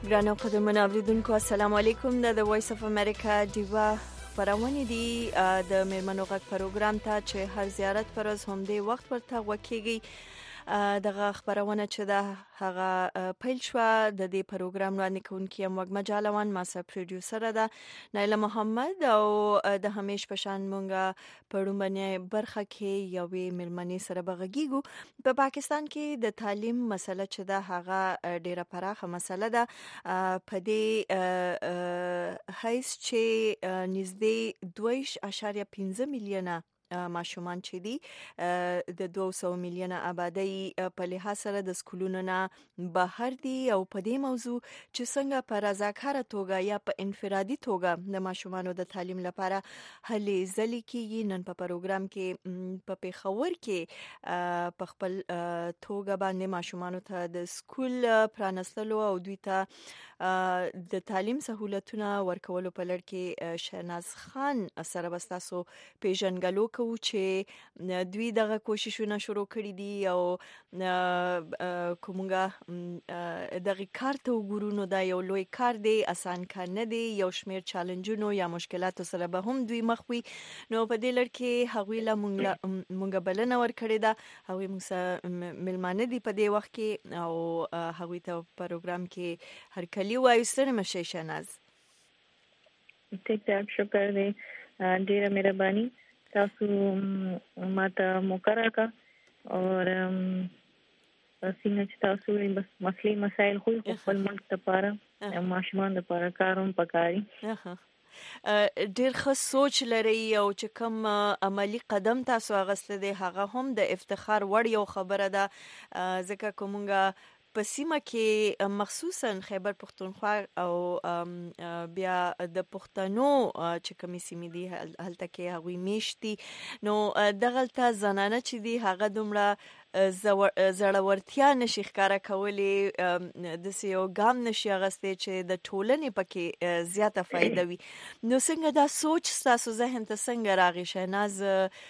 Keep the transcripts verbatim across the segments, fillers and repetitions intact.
ګرانو قدرمنو اوریدونکو السلام علیکم. د وایس اف امریکا دیوا خبرونه دي د میرمنو غږ پروګرام ته چې هر زیارت پر از هم دی وخت ورته وکیږي. دغه خبرونه چې د هغه پیل شو د دې پروګرام وړاندې کوونکی ام وګ مجالوان ما سره پروډوسر ده نایله محمد او د همیش پشان مونږه پړومبنه برخه کې یوې ملمنې سره بغږیږو. په پاکستان کې د تعلیم مسله چې ده هغه ډیره پراخه مسله ده. په دې هیڅ چې نږدې دوه اشاریه پنځه میلیونه ماشومان چې دي د دوه سوه میلیونه آبادی په لحاظ سره د سکولونو نه بهر دي او په دې موضوع چې څنګه په رضاکاره توګه یا په انفرادي توګه د ماشومانو د تعلیم لپاره هلې ځلې کیږي. نن په پروګرام کې په پیښور کې په خپل توګه باندې ماشومانو ته د سکول پرانستلو او دوی ته د تعلیم سہولتونه ورکولو په لړ کې شهناز خان سره بستاسو پیژنګلو کوو چې دوی دغه کوششونه شروع کړي دي او کومګه دغه کار ته وګورو نو دا یو لوی کار دی، آسان کار نه دی، یو شمیر چالنجونو یا مشکلاتو سره به هم دوی مخ وي. نو په دې لړ کې هغوی له مونږ بلنه ورکړې ده، هغوی موږ سره ملمانه دي په دې وخت کې او هغوی ته پروګرام کې هرکلی وایو. ستړي مشئ شهناز. ټیک ټاک، شکر دی، ډیره مهرباني تاسو ماته موقع راکا اور څنګه چې تاسو بس مسلې مسائل خو خپل ملک لپاره ماشومان لپاره کاروم پکاري. ډیر ښه سوچ لري او چې کوم عملی قدم تاسو اغسته دي هغه هم د افتخار وړ یو خبره ده، ځکه کومګه په سیمه کې مخصوصا خیبر پختونخوا او بیا د پښتنو چې کومې سیمې دي هلته کې هغوی میشتي، نو دغلته زنانه چې دي هغه دومره زړورتیا نشي ښکاره کولی، داسې یو ګام نشي اغستی چې د ټولنې پکې زیاته فایده وي. نو څنګه دا سوچ ستاسو ذهن ته څنګه راغی شهناز؟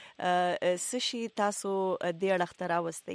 څه شي تاسو دې اړخ ته راوستی؟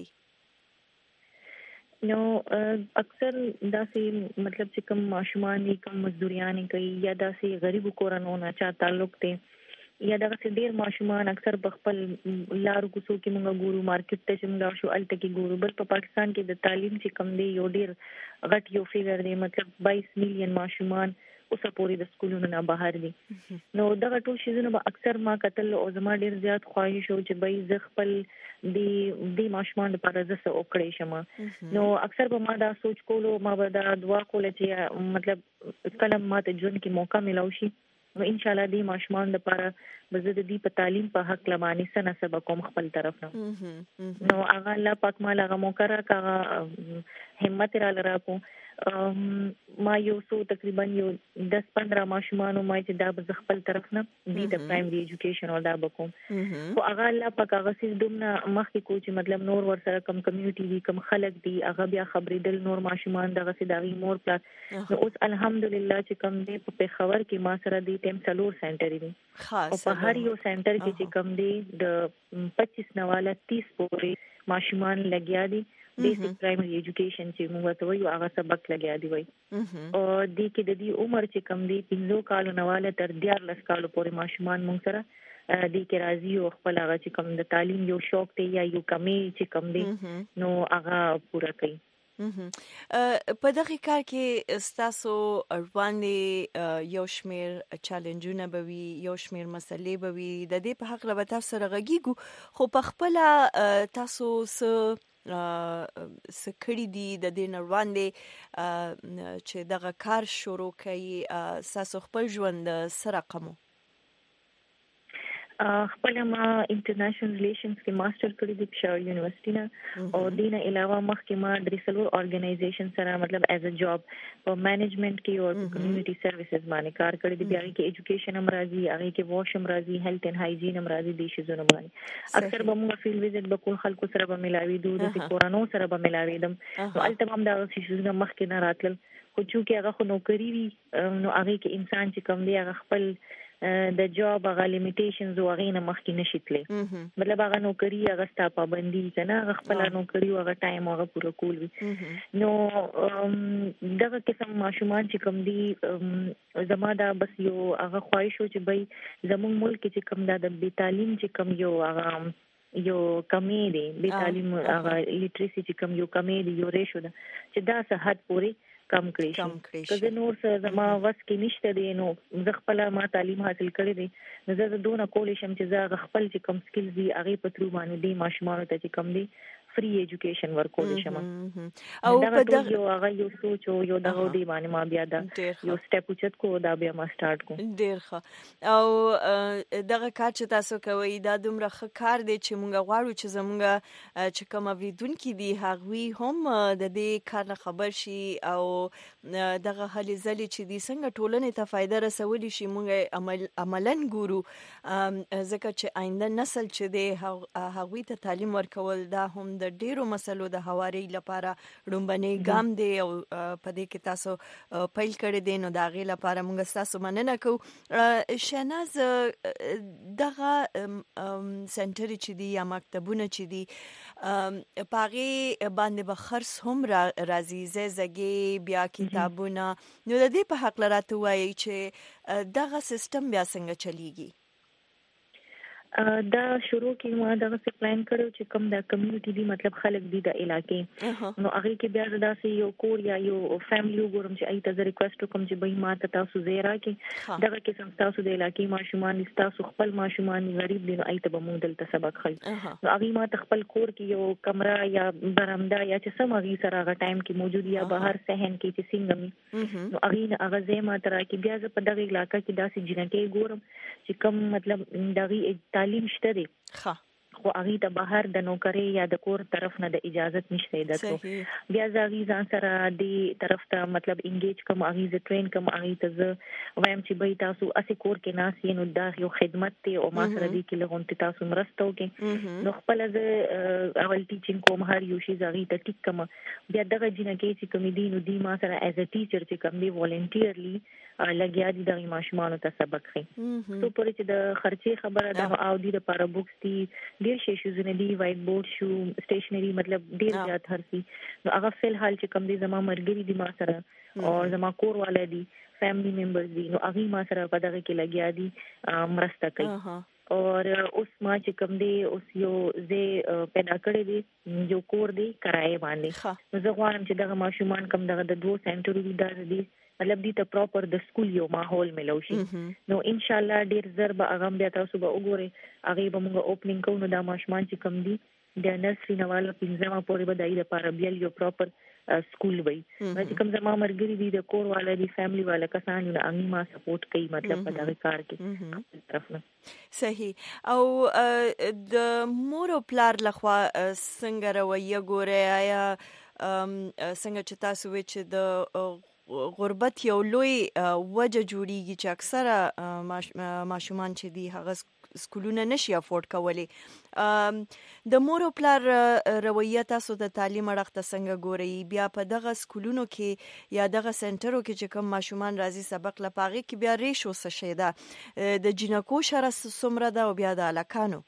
نو اکثر داسې مطلب چې کوم ماشومان دي کوم مزدوریان کوي یا داسې غریبو کورنو نه چا تعلق دی یا دغه ډیر ماشومان اکثر په خپل لارو کوڅو کې موږ ګورو، مارکیټ ته چې موږ شو الته کې ګورو. بل په پاکستان کې د تعلیم چې کم دی یو ډیر غټ یو فیګر دی، مطلب بایس میلیون ماشومان اوسه پوری د سکولونو نه بهر دي. نو دغه ټول شیزونه به اکثر ما قتل او زما ډیر زیات خواهش او چې به ز خپل دی دی ماشومان لپاره زسه وکړې شم. نو اکثر به ما دا سوچ کولو، ما به دا دعا کوله چې مطلب کلم ما ته ژوند کې موقع ملو شي نو ان شاء الله دی ماشومان لپاره به زه د دې په تعلیم په حق لمانې سنه سبا کوم خپل طرف نه. نو هغه الله پاک ما هغه موقع راکړه، همت را لراکو. ما یو سو تقریبا یو دس پندرہ ماشومان ما چې دا به خپل طرف نه دي د پرایمري ایجوکیشن او دا بکوم. خو هغه الله پاک هغه سیس دومره مخکې کو چې مطلب نور ور سره کم کمیونټي دي کم خلک دي هغه بیا خبرېدل نور ماشومان دغه سي داغي مور پلا. نو اوس الحمدلله چې کم دی په پیښور کې ما سره دی ټیم څلور سنټر دي او په هر یو سنټر کې چې کم دی د پچیس نواله تیس پورې ماشومان لګیا دي. بیسیک پرایمری ایجوکیشن چې موږ ته وایو هغه سبق لګیا دی وای او د کې د دې عمر چې کم دی پنځه کالو نواله تر دیارلس کالو پورې ماشومان موږ سره د کې راځي او خپل هغه چې کم د تعلیم یو شوق دی یا یو کمی چې کم دی نو هغه پوره کوي. په دغه کار کې ستاسو وړاندې یو شمیر چالنجونه به وي، یو شمیر مسلې به وي، د دې په حق به تاسو سره غږیږو. خو په خپل تاسو څه سکړی دی د دې نه وړاندې چې دغه کار شروع کړي تاسو خپل ژوند سره رقمو؟ خپل ما انټرنیشنل ریلیشنز کې ماستر کړی دی پېښور یونیورسيټي نه او دینه علاوه مخکې ما درې ارګنایزیشن سره مطلب ایز ا جاب په مینجمنت کې او کمیونټي سرویسز باندې کار کړی دی. بیا کې ایجوکیشن هم راځي، هغه کې واش هم راځي، هیلث اینڈ هایجین هم راځي. د شي زونه باندې اکثر به موږ فیلډ وزټ به کول خلکو سره به ملاوي دوه د کورانو سره به ملاوي دم نو الته هم دا شي زونه مخکې نه راتل. خو چې هغه خو نوکری وي نو هغه کې انسان چې کم دی هغه خپل د جاب هغه لیمیټیشنز او هغه نه مخکې نشي تللی مطلب هغه نوکری هغه ستا پابندي کنه هغه خپل نوکری او هغه ټایم هغه پوره کول وي نو دغه قسم ماشومان چې کوم دي زما دا بس یو هغه خواهش و چې بای زموږ ملک چې کوم دا د بي تعلیم چې کوم یو هغه یو کمی دی بي تعلیم هغه لیټریسي چې کوم یو کمی دی یو ریشو ده چې دا څه حد پورې کم کړی شي که نور څه زما وس کې نشته دی نو زه خپل ما تعلیم حاصل کړی دی نو زه دونه کولې شم چې زه خپل چې کم سکلز دي هغه په ترو باندې دی ماشومان ته چې کم دی فری ایجوکیشن ورکول شم او په دغه یو هغه یو سوچ او یو دغه دی باندې ما بیا دا یو سټپ اوچت کو دا بیا ما سٹارټ کو ډیر ښه او دغه کار چې تاسو کوي دا دومره ښه کار دی چې مونږ غواړو چې زمونږ چې کوم ویدونکو دي هغوی هم د دې کار نه خبر شي او دغه هلي ځلې چې دي څنګه ټولنې ته فایده رسولی شي مونږ عمل عملاً ګورو ځکه چې آینده نسل چې دی هغوی ته تعلیم ورکول دا هم د ډیرو مسلو د هواري لپاره لومبني ګام دی او په دې کې تاسو پیل کړی دی نو دا غي لپاره موږ تاسو مننه کوو شناز دغه سنټر چې دی یا مکتبونه چې دی پاغي باندې به خرڅ هم راځي زګي بیا کتابونه نو د دې په حق لراته وایي چې دغه سیستم بیا څنګه چلیږي دا شروع کې ما دغه څه پلان کړو چې کوم د کمیونټي دی مطلب خلک دی د علاقې نو هغه کې بیا دا سه یو کور یا یو فیملی وګورم چې ایته ز ریکوست کوم چې به ما ته تاسو زیرا کې دغه کې سم تاسو د علاقې ماشومان تاسو خپل ماشومان غریب دي نو ایته به مونږ دلته سبق خل نو هغه ما ته خپل کور کې یو کمره یا برمدا یا چې سم هغه سره هغه ټایم کې موجود یا بهر صحن کې چې څنګه نو هغه هغه زما تر کې بیا ز په دغه علاقې کې داسې جنکې ګورم چې کوم مطلب دغه تعلیم شته دی ښه خو هغه ته بهر د نوکری یا د کور طرف نه د اجازه نشته دته بیا ځاغي ځان سره د طرف ته مطلب انګیج کوم هغه ز ټرین کوم هغه ته وایم چې به تاسو اسی کور کې ناس نو دا یو خدمت ته او ما سره دی کې لغون تاسو مرسته وکي نو خپل ز اول ټیچینګ کوم هر یو شي ځاغي ته ټیک کوم بیا دغه جنکې چې کوم دي نو دی ما سره ایز ا ټیچر چې کوم دی والنټیرلی لګیا دي د ماشومان ته سبق خي تو پرې چې د خرچي خبره ده او د لپاره بوکس دي ډیر شي شوزونه دي وایټ بورډ شو سټیشنری مطلب ډیر زیات هرسي نو هغه فل حال چې کوم دي زما مرګري دي ما سره او زما کور والا دي فیملی ممبرز دي نو هغه ما سره په دغه کې لګیا دي مرسته کوي اور اوس ما چې کوم دی اوس یو زه پیدا کړی دی جو کور دی کرای باندې نو زه غواړم چې دغه ماشومان کوم دغه د دوه سنټرو دي د دې مطلب دي ته پراپر د سکول یو ماحول ملو شي نو ان شاء الله ډیر زر به هغه بیا تاسو به وګورئ هغه به موږ اوپننګ کوو نو دا ماشومان چې کوم دي د نرسري نواله پنځمه پورې به دای د لپاره بیا یو پراپر سکول وي چې کوم زما مرګري دي د کور والا دي فیملی والا کسان نه اني ما سپورټ کوي مطلب په دغه کار کې طرف نه صحیح او د مور او پلار لخوا څنګه رویه ګوره یا څنګه چې تاسو وچ د غربت یو لوی وجه جوړیږي چې اکثره ماشومان چې دي هغه سکولونه نشي افورد کولی د مور او پلار رویه تاسو د تعلیم اړخ څنګه ګوري بیا په دغه سکولونو کې یا دغه سنټرو کې چې کوم ماشومان راځي سبق لپاره کې بیا ریشو څه شي ده د جنکو شره سمره ده او بیا د الکانو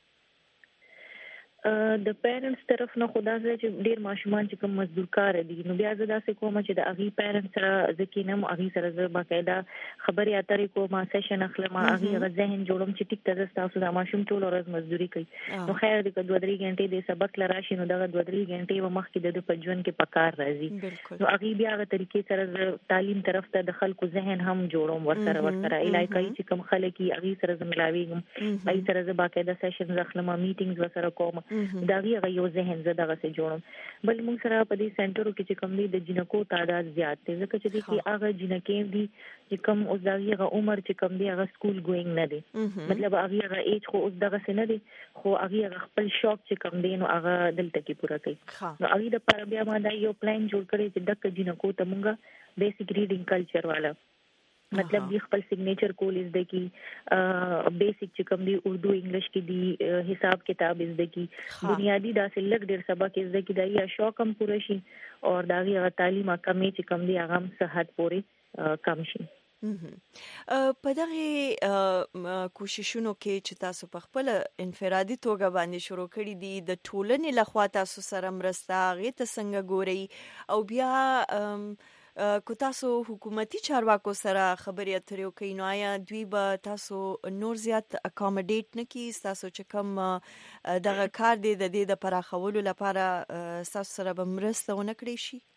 د پیرنټس طرف نه خدا سره چې ډیر ماشومان چې کوم مزدور کار دي نو بیا زدا سه کوم چې د اغي پیرنټس سره ځکینم اغي سره زه باقاعده خبرې اترې کوم سیشن اخلم اغي غ ذهن جوړم چې ټیک ته تاسو د ماشوم ټول ورځ مزدوري کوي نو خیر دې کډو درې غنټې د سبق لراشي نو دغه دوه درې غنټې و مخ کې د پجون کې پکار راځي نو اغي بیا غ طریقې سره تعلیم طرف ته د خلکو ذهن هم جوړوم ورسره ورسره الایکای چې کوم خلک اغي سره زملاویږم ای سره ز باقاعده سیشن اخلم میټینګز ورسره کوم دا غي یو ذهن زده غسه جوړم بل موږ سره په دې سنټرو کې چې کم دي د جنکو تعداد زیات دي ځکه چې دي هغه جنکې دي چې کم اوس دا غي عمر چې کم دي هغه سکول ګوینګ نه دي مطلب هغه هغه ایج خو اوس دغه سن دي خو هغه خپل شوق چې کم دي نو هغه دلته کې پوره کوي نو هغه د پر بیا ما دا یو پلان جوړ کړی چې دغه جنکو ته موږ بیسیک ریډینګ کلچر والا مطلب دی خپل سیگنیچر کول از د کی بیسیک چې کوم دی اردو انګلیش کې دی حساب کتاب از د کی بنیادی داسې لګ ډیر سبق از د کی دا یا شوق هم پوره شي او دا غي تعلیم کمې چې کوم دی هغه صحت پوره کم شي په دغه کوششونو کې چې تاسو په خپل انفرادي توګه باندې شروع کړی دي د ټولنې لخوا تاسو سره مرسته غي ته څنګه ګوري او بیا کو تاسو حکومتي چارواکو سره خبرې اترې کوي نو آیا دوی به تاسو نور زیات اکامډیټ نه کی تاسو چې کوم دغه کار دی د دې د پراخولو لپاره تاسو سره به مرسته ونه کړی شي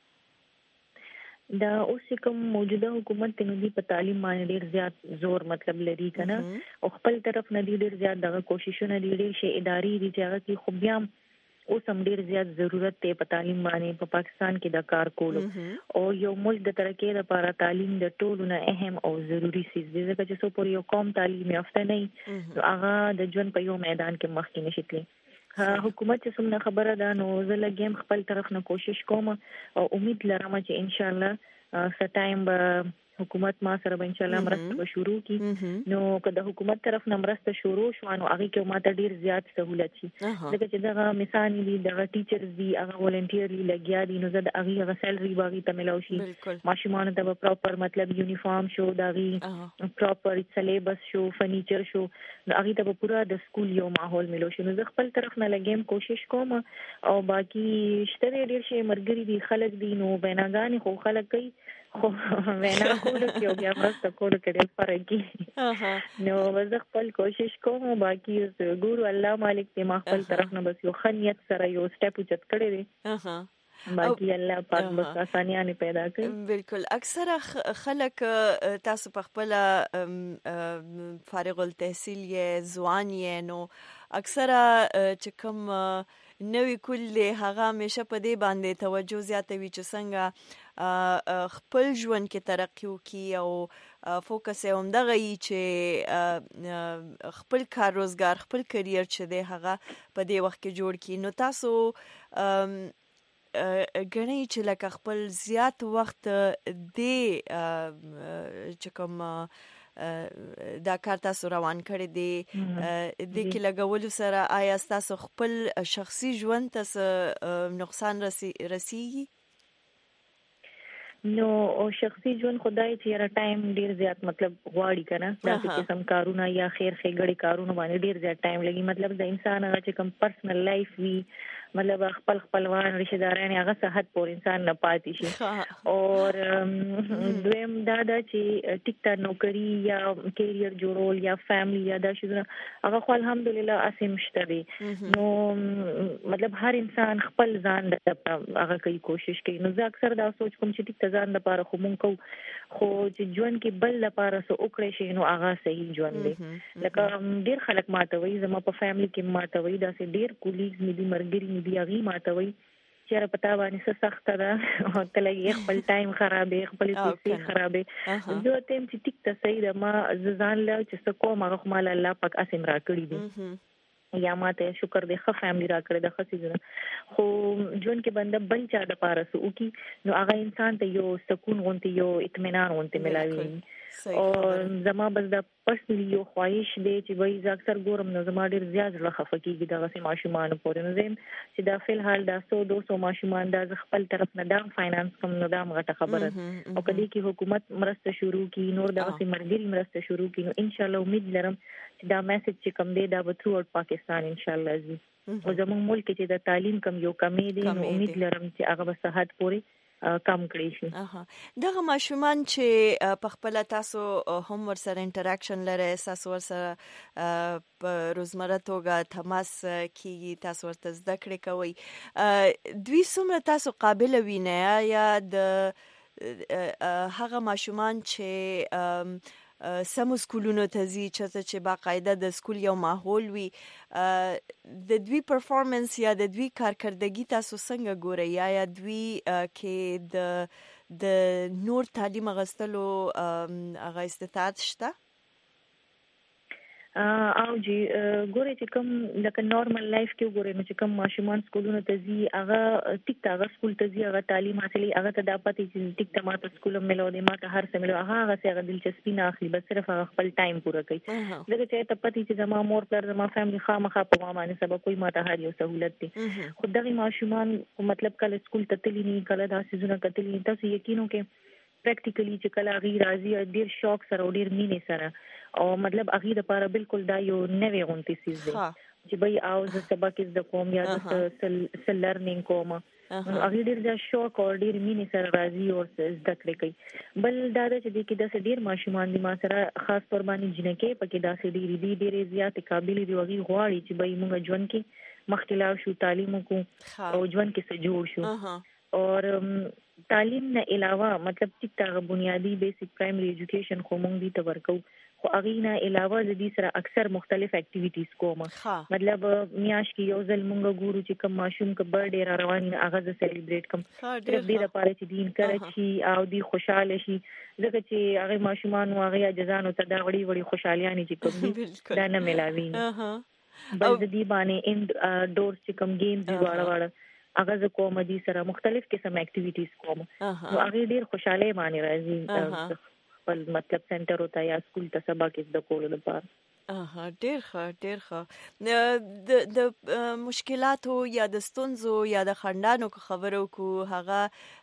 دا اوس کوم موجوده حکومت ته ندي په تعلیم باندې ډیر زیات زور مطلب لري کنه او خپل طرف نه دي ډیر زیات دغه کوششونه دي ډیر شي اداري دي چې هغه کې خو بیا اوس هم ډیر زیات ضرورت ته په تعلیم باندې په پاکستان کې د کار کولو او یو ملک د ترقۍ لپاره تعلیم د ټولو نه اهم او ضروری سیز دی ځکه چې څو پر یو قوم تعلیم یافته نه هغه د ژوند په یو میدان کې مخکې نشي تللی حکومت چې څومره خبره ده نو زه لګیم خپل طرف نه کوشش کوم او امید لرم چې ان شاء الله س ټایم به حکومت ما سره به ان شاء الله مرسته شروع کی نو که د حکومت طرف نه مرسته شروع شو نو هغه کې ماته ډیر زیات سہولت شي لکه چې دغه مثال دي دغه ټیچرز دي هغه ولنټیرلی لګیا دي نو زه د هغه هغه سیلري باغی ته ملو شي ماشومان ته پراپر مطلب یونیفارم شو دغه پراپر سلیبس شو فرنیچر شو نو هغه ته پورا د سکول یو ماحول ملو شي نو زه خپل طرف نه لګیم کوشش کوم او باقی شته ډیر شي مرګري دي خلک دي نو بیناګانی خو خلک کوي خو وینا کولو کې او بیا مرسته کولو کې ډېر فرق دی نو زه خپل کوشش کوم باقي ګورو الله مالک دې ما خپل طرف نه بس یو خنیت سره یو سټپ چت کړی دی باقي الله پاک بس آسانیاں پیدا کړي بالکل اکثر خلک تاسو په خپل فارغ التحصیل یې ځوان یې نو اکثر چې کوم نوې کول له هغه همیشه په دې باندې توجه زیاتوي چې څنګه خپل ژوند کې ترقی وکړي او فوکس یې همدغه وي چې خپل کار روزګار خپل کرییر چې دی هغه په دې وخت کې جوړ کړي نو تاسو ګڼئ چې لکه خپل زیات وخت دې چې کوم دا کار تاسو روان کړی دی د کې لګولو سره آیا تاسو خپل شخصي ژوند تاسو نقصان رسیږي نو او شخصي ژوند خدای چې را ټایم ډیر زیات مطلب غواړي کنه دا قسم کارونه یا خیر خېګړي کارونه باندې ډیر زیات ټایم لګي مطلب د انسان هغه چې کوم پرسنل لایف وی مطلب خپل خپلوان رشتہ داران هغه صحت پور انسان نه پاتې شي او دویم دا دا چې ټیکټا نوکری یا کیریئر جوړول یا فیملی یا دا شي هغه خو الحمدلله اسیم شته دي نو مطلب هر انسان خپل ځان د هغه کوي کوشش کوي نو زه اکثر دا سوچ کوم چې ټیکټا ځان لپاره خو مونږ کو خو چې ژوند کې بل لپاره سو وکړې شي نو هغه صحیح ژوند دی لکه ډیر خلک ماته وي زما په فیملی کې ماته وي دا سه ډیر کولیګز مې دي مرګري دی هغه ماته وي چې را پتا باندې څه سخت ده او تل یې خپل ټایم خرابې خپل پیسې خرابې جو تم چې ټیک ته صحیح ده ما ځان له چې څه کوم هغه مال الله پاک اسیم را کړی دي یا ماته شکر دې ښه فیملی را کړی د خسیزونه خو جون کې بنده بل چا د پاره سو کی نو هغه انسان ته یو سکون غونتی یو اطمینان غونتی ملاوي او زما بس دا پرسنلی یو خواهش دی چې وای ز اکثر ګورم نو زما ډیر زیات لخه کیږي دغه سي ماشومان پورې نو زم چې دا فل حال دا سو دو سو ماشومان دا خپل طرف نه دام فاینانس کوم نو دام غټه خبره او کدي کې حکومت مرسته شروع کی نور دغه سي مرګري مرسته شروع کی نو ان شاء الله امید لرم چې دا میسج چې کوم دی دا به ثرو اوټ پاکستان ان شاء الله زی او زموږ ملک کې د تعلیم کم یو کمی دی نو امید لرم چې هغه به صحت پورې کم کړی شي دغه ماشومان چې په خپل تاسو هم ور سره انټراکشن لري تاسو ور سره په روزمره توګه تماس کیږي تاسو ورته زده کړې کوي دوی څومره تاسو قابل وینئ یا د هغه ماشومان چې سمو سکولونو ته ځي چې باقاعده د سکول یو ماحول وي د دوی پرفارمنس یا د دوی کارکردګي تاسو څنګه ګورئ یا دوی کې د د نور تعلیم غستلو هغه استطاعت شته او جی ګورې چې کوم لکه نورمال لایف کې ګورې نو چې کوم ماشومان سکولونو ته ځي هغه ټیک تا هغه سکول ته ځي هغه تعلیم حاصلې هغه ته د پاتې چې ټیک تا ماته سکول ملو دي ماته هر څه ملو هغه هغه څه دلچسپي نه اخلي بس صرف هغه خپل ټایم پوره کوي لکه چې ته پاتې چې زما مور پر زما فیملی خامخا په ما باندې سبا کوئی ماته هر یو سہولت دي خو دغه ماشومان مطلب کله سکول ته تللی نه کله دا سيزونه کتلی تاسو یقینو کې پریکټیکلی چې کله غي راځي ډیر شوق سره او ډیر مینې سره او مطلب اغه د لپاره بالکل دا یو نوې غونټي سیز دی چې به او د سبق د کوم یا د سل لرنینګ کوم نو هغه ډیر د شوق او ډیر مینې سره راځي او زده کړې کوي. بل دا چې د کې د ډیر ماشومان دي ما سره خاص تور باندې جنکه پکې دا سې ډیر دي ډیر زیات قابل دي وغي غواړي چې به موږ ژوند کې مختلف شو تعلیم کو او ژوند کې څه جوړ شو او تعلیم نه علاوه مطلب چې تا بنیادی بیسیک پرایمری ایجوکیشن خو موږ دي تورکو خو اغه نه علاوه د دې سره اکثر مختلف اکټیویټیز کوم مطلب میاش کې یو ځل موږ ګورو چې کوم ماشوم ک برډے را روان نه اغه ز سلیبریټ کوم د دې لپاره چې دین کړی او دی خوشاله شي ځکه چې هغه ماشومان او هغه اجزانو ته دا وړي وړي خوشالیاں چې کوم دا نه ملاوي بل د دې باندې ان ډور چې کوم گیمز دی واړه واړه هغه ز کوم دي سره مختلف قسم اکټیویټیز کوم نو هغه ډیر خوشاله باندې راځي خپل مطلب سنټر ہوتا یا سکول ته سبق د کولو لپاره. اها ډیر ښه ډیر ښه د د مشکلاتو یا د ستونزو یا د خندانو خبرو کو هغه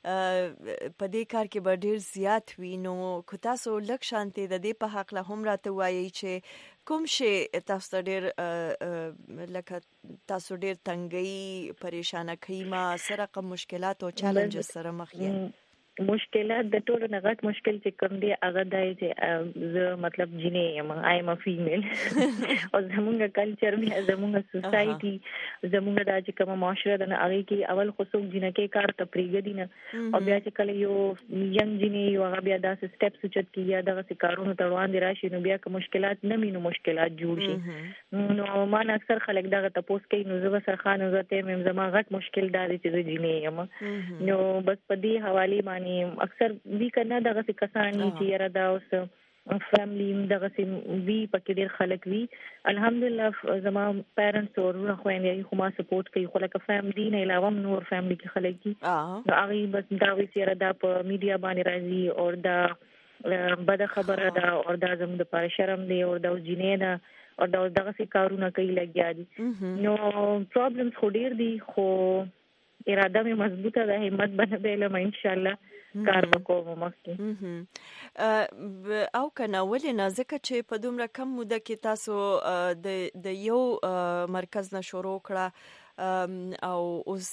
په دې کار کې به ډیر زیات وي نو کو تاسو لک شانتي د دې په حق له هم راته وایي چې کوم شي تاسو ډیر لکه تاسو ډیر تنګي پریشانه کوي ما سره کوم مشکلات او چیلنجز سره مخ یې مشکلات د ټولو نه غټ مشکل چې کوم دی هغه دی چې زه مطلب جنې یم آی ایم ا فیمیل او زموږ کلچر بیا زموږ سوسایټي زموږ د چې کوم معاشره د هغه کې اول خصوص جنکه کار ته پریګدي نه او بیا چې کله یو ینګ جنې یو هغه بیا داسې سټیپس چت کی یا دغه کارونو ته روان دي راشي نو بیا که مشکلات نه مینو مشکلات جوړ شي نو ما اکثر خلک دغه تاسو کوي نو زه سره خان زته مې زما غټ مشکل دا دی چې جنې یم نو بس په دې حواله باندې اکثر وی کنه دغه څه کسانی چې را دا اوس فیملی دغه څه وی پکې ډیر خلک وی الحمدلله زما پیرنټس او ورونه خويندې خو ما سپورټ کوي خو لکه فیملی نه علاوه نور فیملی کې خلک دي نو هغه بس دا وی چې را دا په میډیا باندې راځي او دا بد خبره ده او دا زموږ د پاره شرم دی او دا جنې ده او دا دغه څه کارونه کوي لګیا دي نو پرابلمز خو ډیر دي خو اراده مې مضبوطه ده همت باندې بلم ان شاء الله کار وکوم مخکې او کنه ولې نه ځکه چې په دومره کم موده کې تاسو د د یو مرکز نه شروع کړه او اوس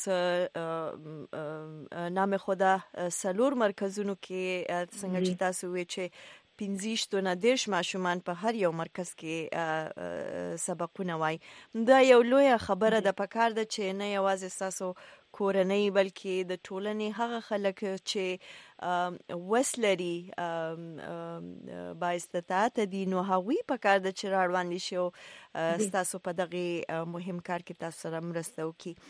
نام خدا سلور مرکزونو کې څنګه چې تاسو وی چې پنځه شتونه دیش ماشومان په هر یو مرکز کې سبقونه وای دا یو لوی خبره ده پکار ده چې نه یوازې تاسو کورنۍ بلکې د ټولنې هغه خلک چې وسلري با استطاعت دي نو هغوی پکار ده چې راوړاندې شي تاسو په دغه مهم کار کې تاسو سره مرسته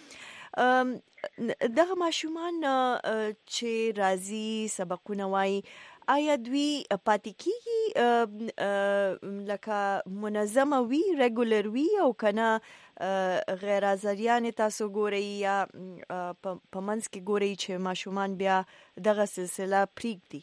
وکړي دغه ماشومان چې راځي سبقونه وای آیا دوی پاتې کیږي لکه منظمه وی ریګولر وی او کنه غیر ازریان تاسو ګورئ یا په منځ کې ګورئ چې ماشومان بیا دغه سلسله پریږدي؟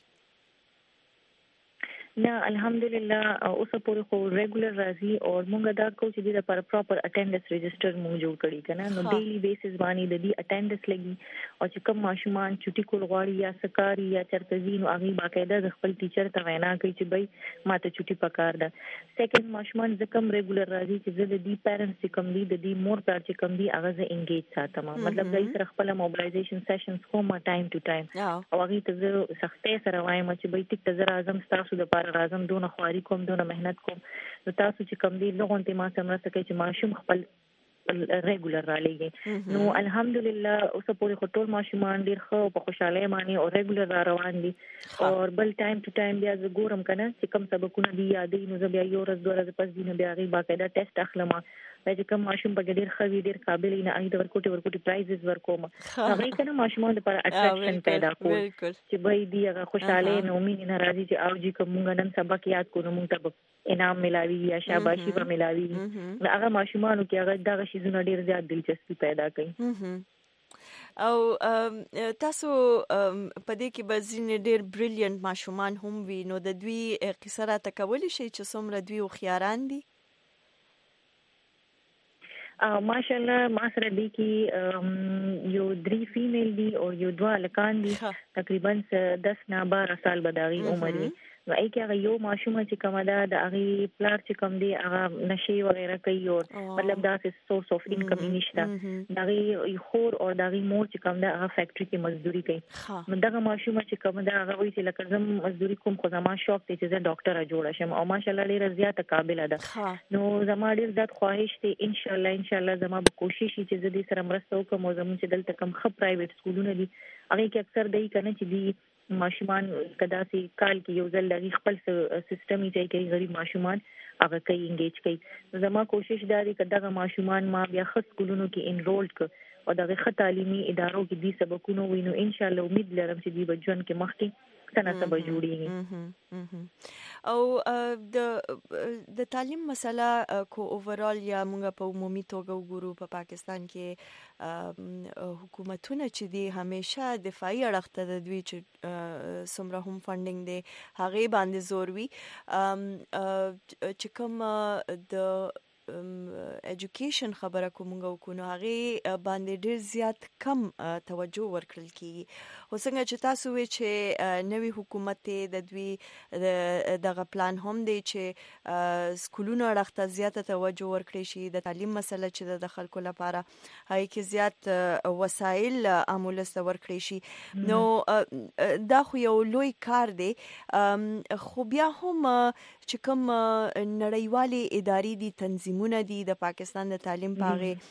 نه الحمدلله اوس پورې خو ریګولر راځي او موږ دا کوو چې د لپاره پراپر اټینډنس ريجستر موږ جوړ کړی کنه نو ډیلی بیسس باندې د دې اټینډنس لګي او چې کوم ماشومان چټي کول غواړي یا سکاري یا چرته زین او هغه باقاعده د خپل ټیچر ته وینا کوي چې بای ماته چټي پکار ده. سیکنډ ماشومان ځکه ریګولر راځي چې د دې پیرنټس چې کوم دي د دې مور پلار چې کوم دي هغه زه انګیج ساتم مطلب دای سره خپل موبلایزیشن سیشنز کوم ټایم ټو ټایم او هغه ته زه سختي سره وایم چې بای ټیک ته زه راځم تاسو د راځم دونه خواري کوم دونه مهنت کوم نو تاسو چې کوم دي لغونته ما سره مرسته کوي چې ماشوم خپل ریګولر را لګي نو الحمدلله اوس پورې ټول ماشومان ډیر ښه په خوشاله معنی او ریګولر را روان دي او بل ټایم ټو ټایم بیا زه ګورم کنه چې کوم سبقونه دي یادې نو زه بیا یو ورځ دوه ورځې پس دینه بیا غي باقاعده ټیسټ اخلم چې کوم ماشوم په ډیر خوي ډیر قابل نه اې د ورکوټي ورکوټي پرایزز ورکوم هغه کنه ماشومان لپاره اټریکشن پیدا کول چې به دی هغه خوشاله نو مين ناراضي چې او جی کومه نن سبق یاد کو نو موږ ته انعام ملاوي یا شاباشي به ملاوي هغه ماشومان کې هغه دغه شی زونه ډیر زیات دلچسپي پیدا کوي. او تاسو په دې کې به ځینې ډېر بریلیانت ماشومان هم وي نو د دوی قصه راته کولی شئ چې څومره دوی هوښیاران دي؟ ماشاءالله ما سره دی کې یو درې فیمیل دي او یو دوه لکان دي تقریبا دس نه بارہ سال بداغي عمر وي نو ای کې هغه یو ماشوم چې کومه ده د هغه پلار چې کوم دی هغه نشي وغیرہ کوي او مطلب دا سورس اف انکم نشته دغه خور او دغه مور چې کوم ده هغه فیکټری کې مزدوري کوي نو دغه ماشوم چې کوم ده هغه وایي چې لکه زم مزدوري کوم خو زما شوق دی چې زه ډاکټر جوړ شم او ماشاءالله ډیره زیاته قابل ده نو زما ډیر زیات خواهش دی ان شاء الله ان شاء الله زما به کوشش چې زه دې سره مرسته وکم او زموږ چې دلته کوم خپ پرایویټ سکولونه دي هغه کې اکثر دی کنه چې دی ماشومان کدا سي کال کې یو ځل لري خپل سیستم یې کوي غریب ماشومان هغه کوي انګیج کوي زما کوشش دا دی چې دغه ماشومان ما بیا خاص سکولونو کې انرولډ ک او دغه خط تعلیمي ادارو کې دي سبقونه وینو ان شاء الله امید لرم چې دی بجون کې مخکې څنګه سبا جوړیږي او د د تعلیم مسله کو اوورال یا موږ په عمومي توګه وګورو په پاکستان کې حکومتونه چې دي همیشه دفاعي اړخ ته د دوی چې سمره هم فندینګ دی هغه باندې زور وی چې کوم د ایجوکیشن خبره کومه وکونو هغه باندې ډیر زیات کم توجه ورکړل کیږي خو څنګه چې تاسو وی چې نوې حکومت د دوی دغه پلان هم دی چې سکولونو اړخته زیاته توجه ورکړي شي د تعلیم مسله چې د خلکو لپاره هغه کې زیات وسایل امولسته ورکړي شي نو دا خو یو لوی کار دی خو بیا هم چې کوم نړیوالي ادارې دي تنظیمونه دي د پاکستان د تعلیم پاغه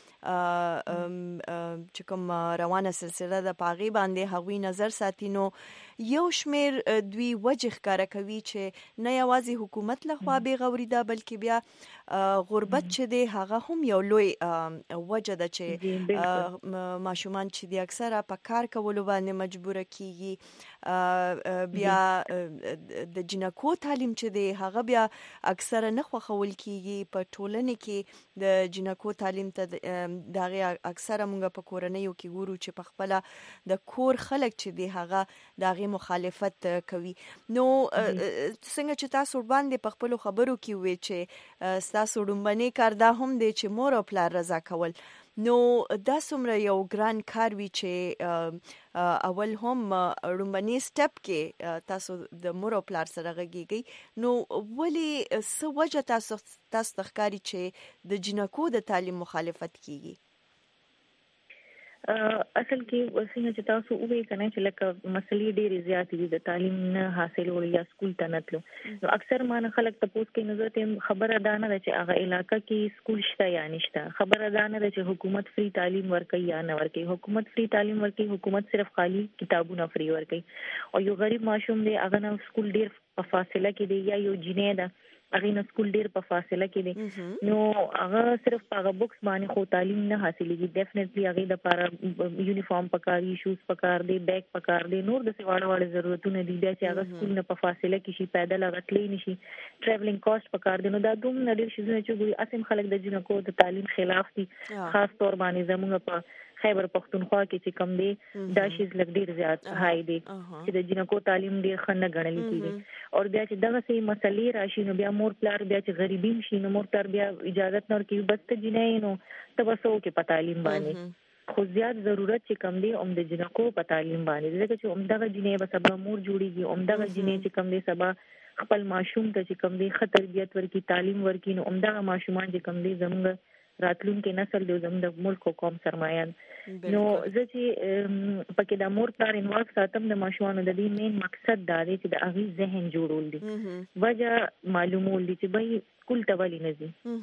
چې کوم روانه سلسله د پاغي باندې هغوی نظر ساتي نو یو شمیر دوی وجه ښکارا کوي چې نه یوازې حکومت لخوا به غوري ده بلکې بیا غربت چې دی هغه هم یو لوی وجه ده چې ماشومان چې دی اکثره په کار کولو باندې مجبور کیږي بیا د جنکو تعلیم چې دی هغه بیا اکثره نه خوښول کیږي په ټولنه کې د جنکو تعلیم ته دغه اکثره مونږ په کورنیو کې ګورو چې په خپل د کور خلک چې دی هغه دغه مخالفت کوي نو څنګه چې تاسو باندې په خپل خبرو کې وی چې تاسو ډومبني کار دا هم دی چې مور او پلار رضا کول نو دا څومره یو ګران کار وی چې اول هم ډومبني سټپ کې تاسو د مور او پلار سره غږیږي نو ولی څه وجه تاسو تاسو تخکاری چې د جنکو د تعلیم مخالفت کیږي اصل کې وسینه چې تاسو وې کنه چې لکه مسلې ډېرې زیاتې دي د تعلیم نه حاصلول یا سکول ته نتلو نو اکثر مان خلک تاسو کې نظر ته خبره ده نه چې هغه علاقې کې سکول شته یا نشته خبره ده نه چې حکومت فری تعلیم ورکوي یا نه ورکوي حکومت فری تعلیم ورکوي حکومت صرف خالی کتابونه فری ورکوي او یو غریب ماشوم دی هغه نه سکول ډېر په فاصله کې دی یا یو جنې ده هغه نه سکول ډیر په فاصله کې دي نو هغه صرف هغه بوکس باندې خو تعلیم نه حاصلېږي ډیفینټلی هغه د لپاره یونیفارم پکاري شوز پکار دي بیگ پکار دي نور د سیواړه واړه ضرورتونه دي چې هغه سکول نه په فاصله کې شي پیدل غټلې نشي ټریولینګ کاست پکار دي نو دا دوم نډیر شي چې ګوري اسیم خلک د جنکو د تعلیم خلاف دي خاص طور باندې زموږ په خیبر پختونخوا کې چې کم دي دا شیز لګ ډیر زیات هاي دي چې د جنکو تعلیم ډیر خنه غنل کیږي او بیا چې دغه سي مسلې راشي نو بیا مور پلار بیا چې غریبین شي نو مور پلار بیا اجازه نور کوي بس ته جنې نو تبسو کې په تعلیم باندې خو زیات ضرورت چې کم دي اوم د جنکو په تعلیم باندې ځکه چې اوم دغه جنې به سبا مور جوړيږي اوم دغه جنې چې کم دي سبا خپل ماشوم ته چې کم دي خطر تربیت ورکی تعلیم ورکی نو اوم دغه ماشومان چې کم دي زموږ راتلونکي نسل دی زموږ د ملک او قوم سرمایان نو زه چې پکې د مور پلار انوالو ساتم د ماشومانو د دې مین مقصد دا دی چې د هغه ذهن جوړول دي وجه معلومول دي چې به سکول ته ولې نه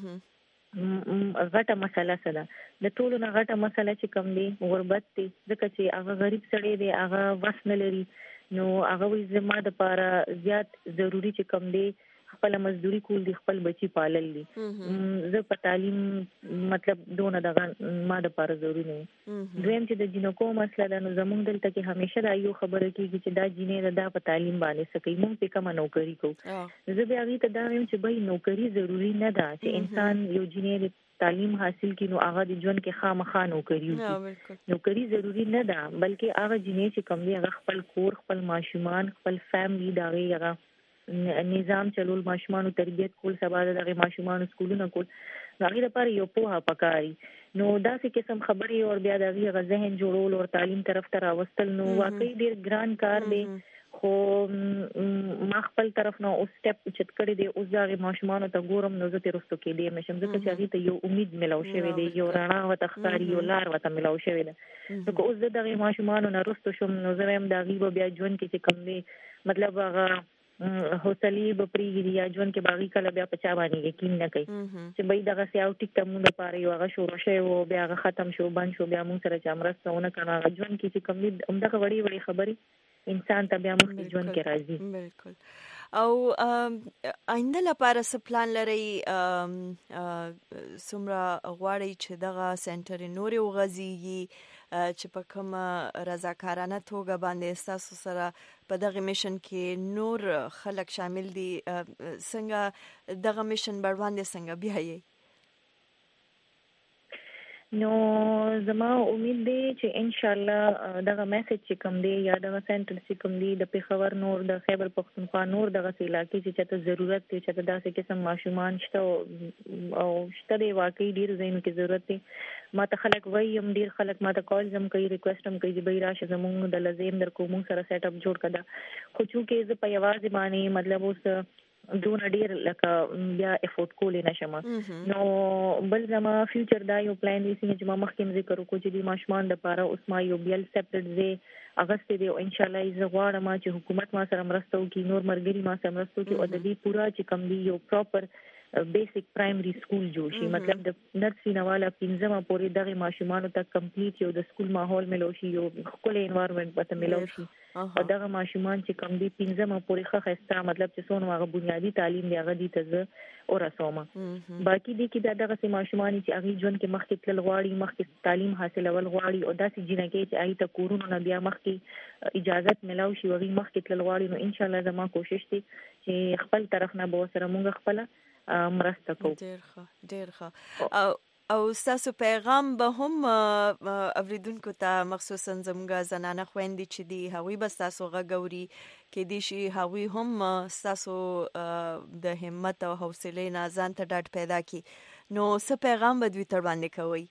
ځي غټه مسله سره د ټولو نه غټه مسله چې کم دی غربت دی ځکه چې هغه غریب سړی دی هغه وس نه لري نو هغه وي زما د لپاره زیات ضروری چې کم دی خپل مزدوري کول دي خپل بچي پالل دي زه په تعلیم مطلب دونه دغه ما د لپاره ضروري نه دویم چې د جنکو مسله ده نو زموږ دلته کې همیشه دا یو خبره کیږي چې دا جنې دا په تعلیم باندې سکی مونږ په کومه نوکری کوو زه بیا غي ته دا وایم چې به نوکری ضروري نه ده چې انسان یو جنې تعلیم حاصل کینو هغه د ژوند کې خامخا نوکری وکړي نوکری ضروری نه ده بلکې هغه جنې چې کوم دی هغه خپل کور خپل ماشومان خپل فیملی دا غي هغه نظام چلول ماشومان تربیت کول سبا د ماشومان سکولونه کول هغه لپاره یو په پکاري نو دا څه قسم خبري او بیا د هغه ذهن جوړول او تعلیم طرف ته راوستل نو واقعي ډیر ګران کار دی خو ما خپل طرف نو او سټپ چت کړی دی او ځاغي ماشومان ته ګورم نو زه ترستو کې دی مشم ځکه چې هغه ته یو امید ملو شوی دی یو رڼا او تخکاری یو لار وته ملو شوی دی نو کو اوس دغه ماشومان نو رستو شم نو زه هم دا غیب بیا ژوند کې کم دی مطلب هغه هوسلی به پریږي یا ژوند کې باغی کله بیا پچا باندې یقین نه کوي چې بای دغه سیاو ټیک ته مونږ لپاره یو هغه شروع شوی او بیا هغه ختم شو بند شو بیا مونږ سره چامرستونه کنه ژوند کې چې کم دی همدغه وړي وړي خبري انسان ته بیا مخکې ژوند کې راځي. بالکل. او آینده لپاره څه پلان لري څومره غواړئ چې دغه سنټر نورې وغځیږي چې په کوم رضاکارانه توګه باندې ستاسو سره په دغه میشن کې نور خلک شامل دي څنګه دغه میشن باندې څنګه بیایي؟ نو زما امید دی چې ان شاء الله دغه میسج چې کوم دی یا دغه سنټر چې کوم دی د پیښور نور د خیبر پختونخوا نور دغه علاقې چې چاته ضرورت دی چې داسې قسم ماشومان شته او شته دی واقعي ډیر زینو کې ضرورت دی ما ته خلک وایي هم ډیر خلک ما ته کال زم کوي ریکوست هم کوي چې به راشه زموږ د لازم در کوم سره سیټ اپ جوړ کړه خو چې زه په یوازې باندې مطلب اوس دون ډیر لکه بیا افورد کولې نشم نو بل زما فیوچر دا یو پلان دی چې ما مخکې ذکر وکړو چې د ماشومان لپاره اوس ما یو بیل سپریټ دی اگست دی او ان شاء الله زه غواړم چې حکومت ما سره مرسته وکړي نور مرګري ما سره مرسته وکړي او د دې پورا چې کم دی یو پراپر بیسیک پرایمری سکول جوړ شي مطلب د نرسری نواله پنځمه پورې دغه ماشومان ته کمپلیټ یو د سکول ماحول ملو شي یو خپل انوایرنمنت پته ملو شي او دغه ماشومان چې کم دي پنځمه پورې ښه خسته مطلب چې څونه هغه بنیادی تعلیم دی هغه دي ته او رسومه باقي دي کې دغه ماشومان چې هغه ژوند کې مخکې تل غواړي مخکې تعلیم حاصلول غواړي او داسې جنګي چې هغه ته کورونو نه بیا مخکې اجازه ملو شي او مخکې تل غواړي نو ان شاء الله زما کوشش دي چې خپل طرف نه به سره مونږ خپل مرسته کوو. ډیر ښه ډیر ښه او او تاسو پیغام به هم اوریدونکو ته مخصوصا زموږ زنانه خويندې چې دی هغوی به تاسو غږوري کې دي شي هغوی هم تاسو د همت او حوصله نه ځان ته ډاډ پیدا کی نو څه پیغام به دوی تر باندې کوي؟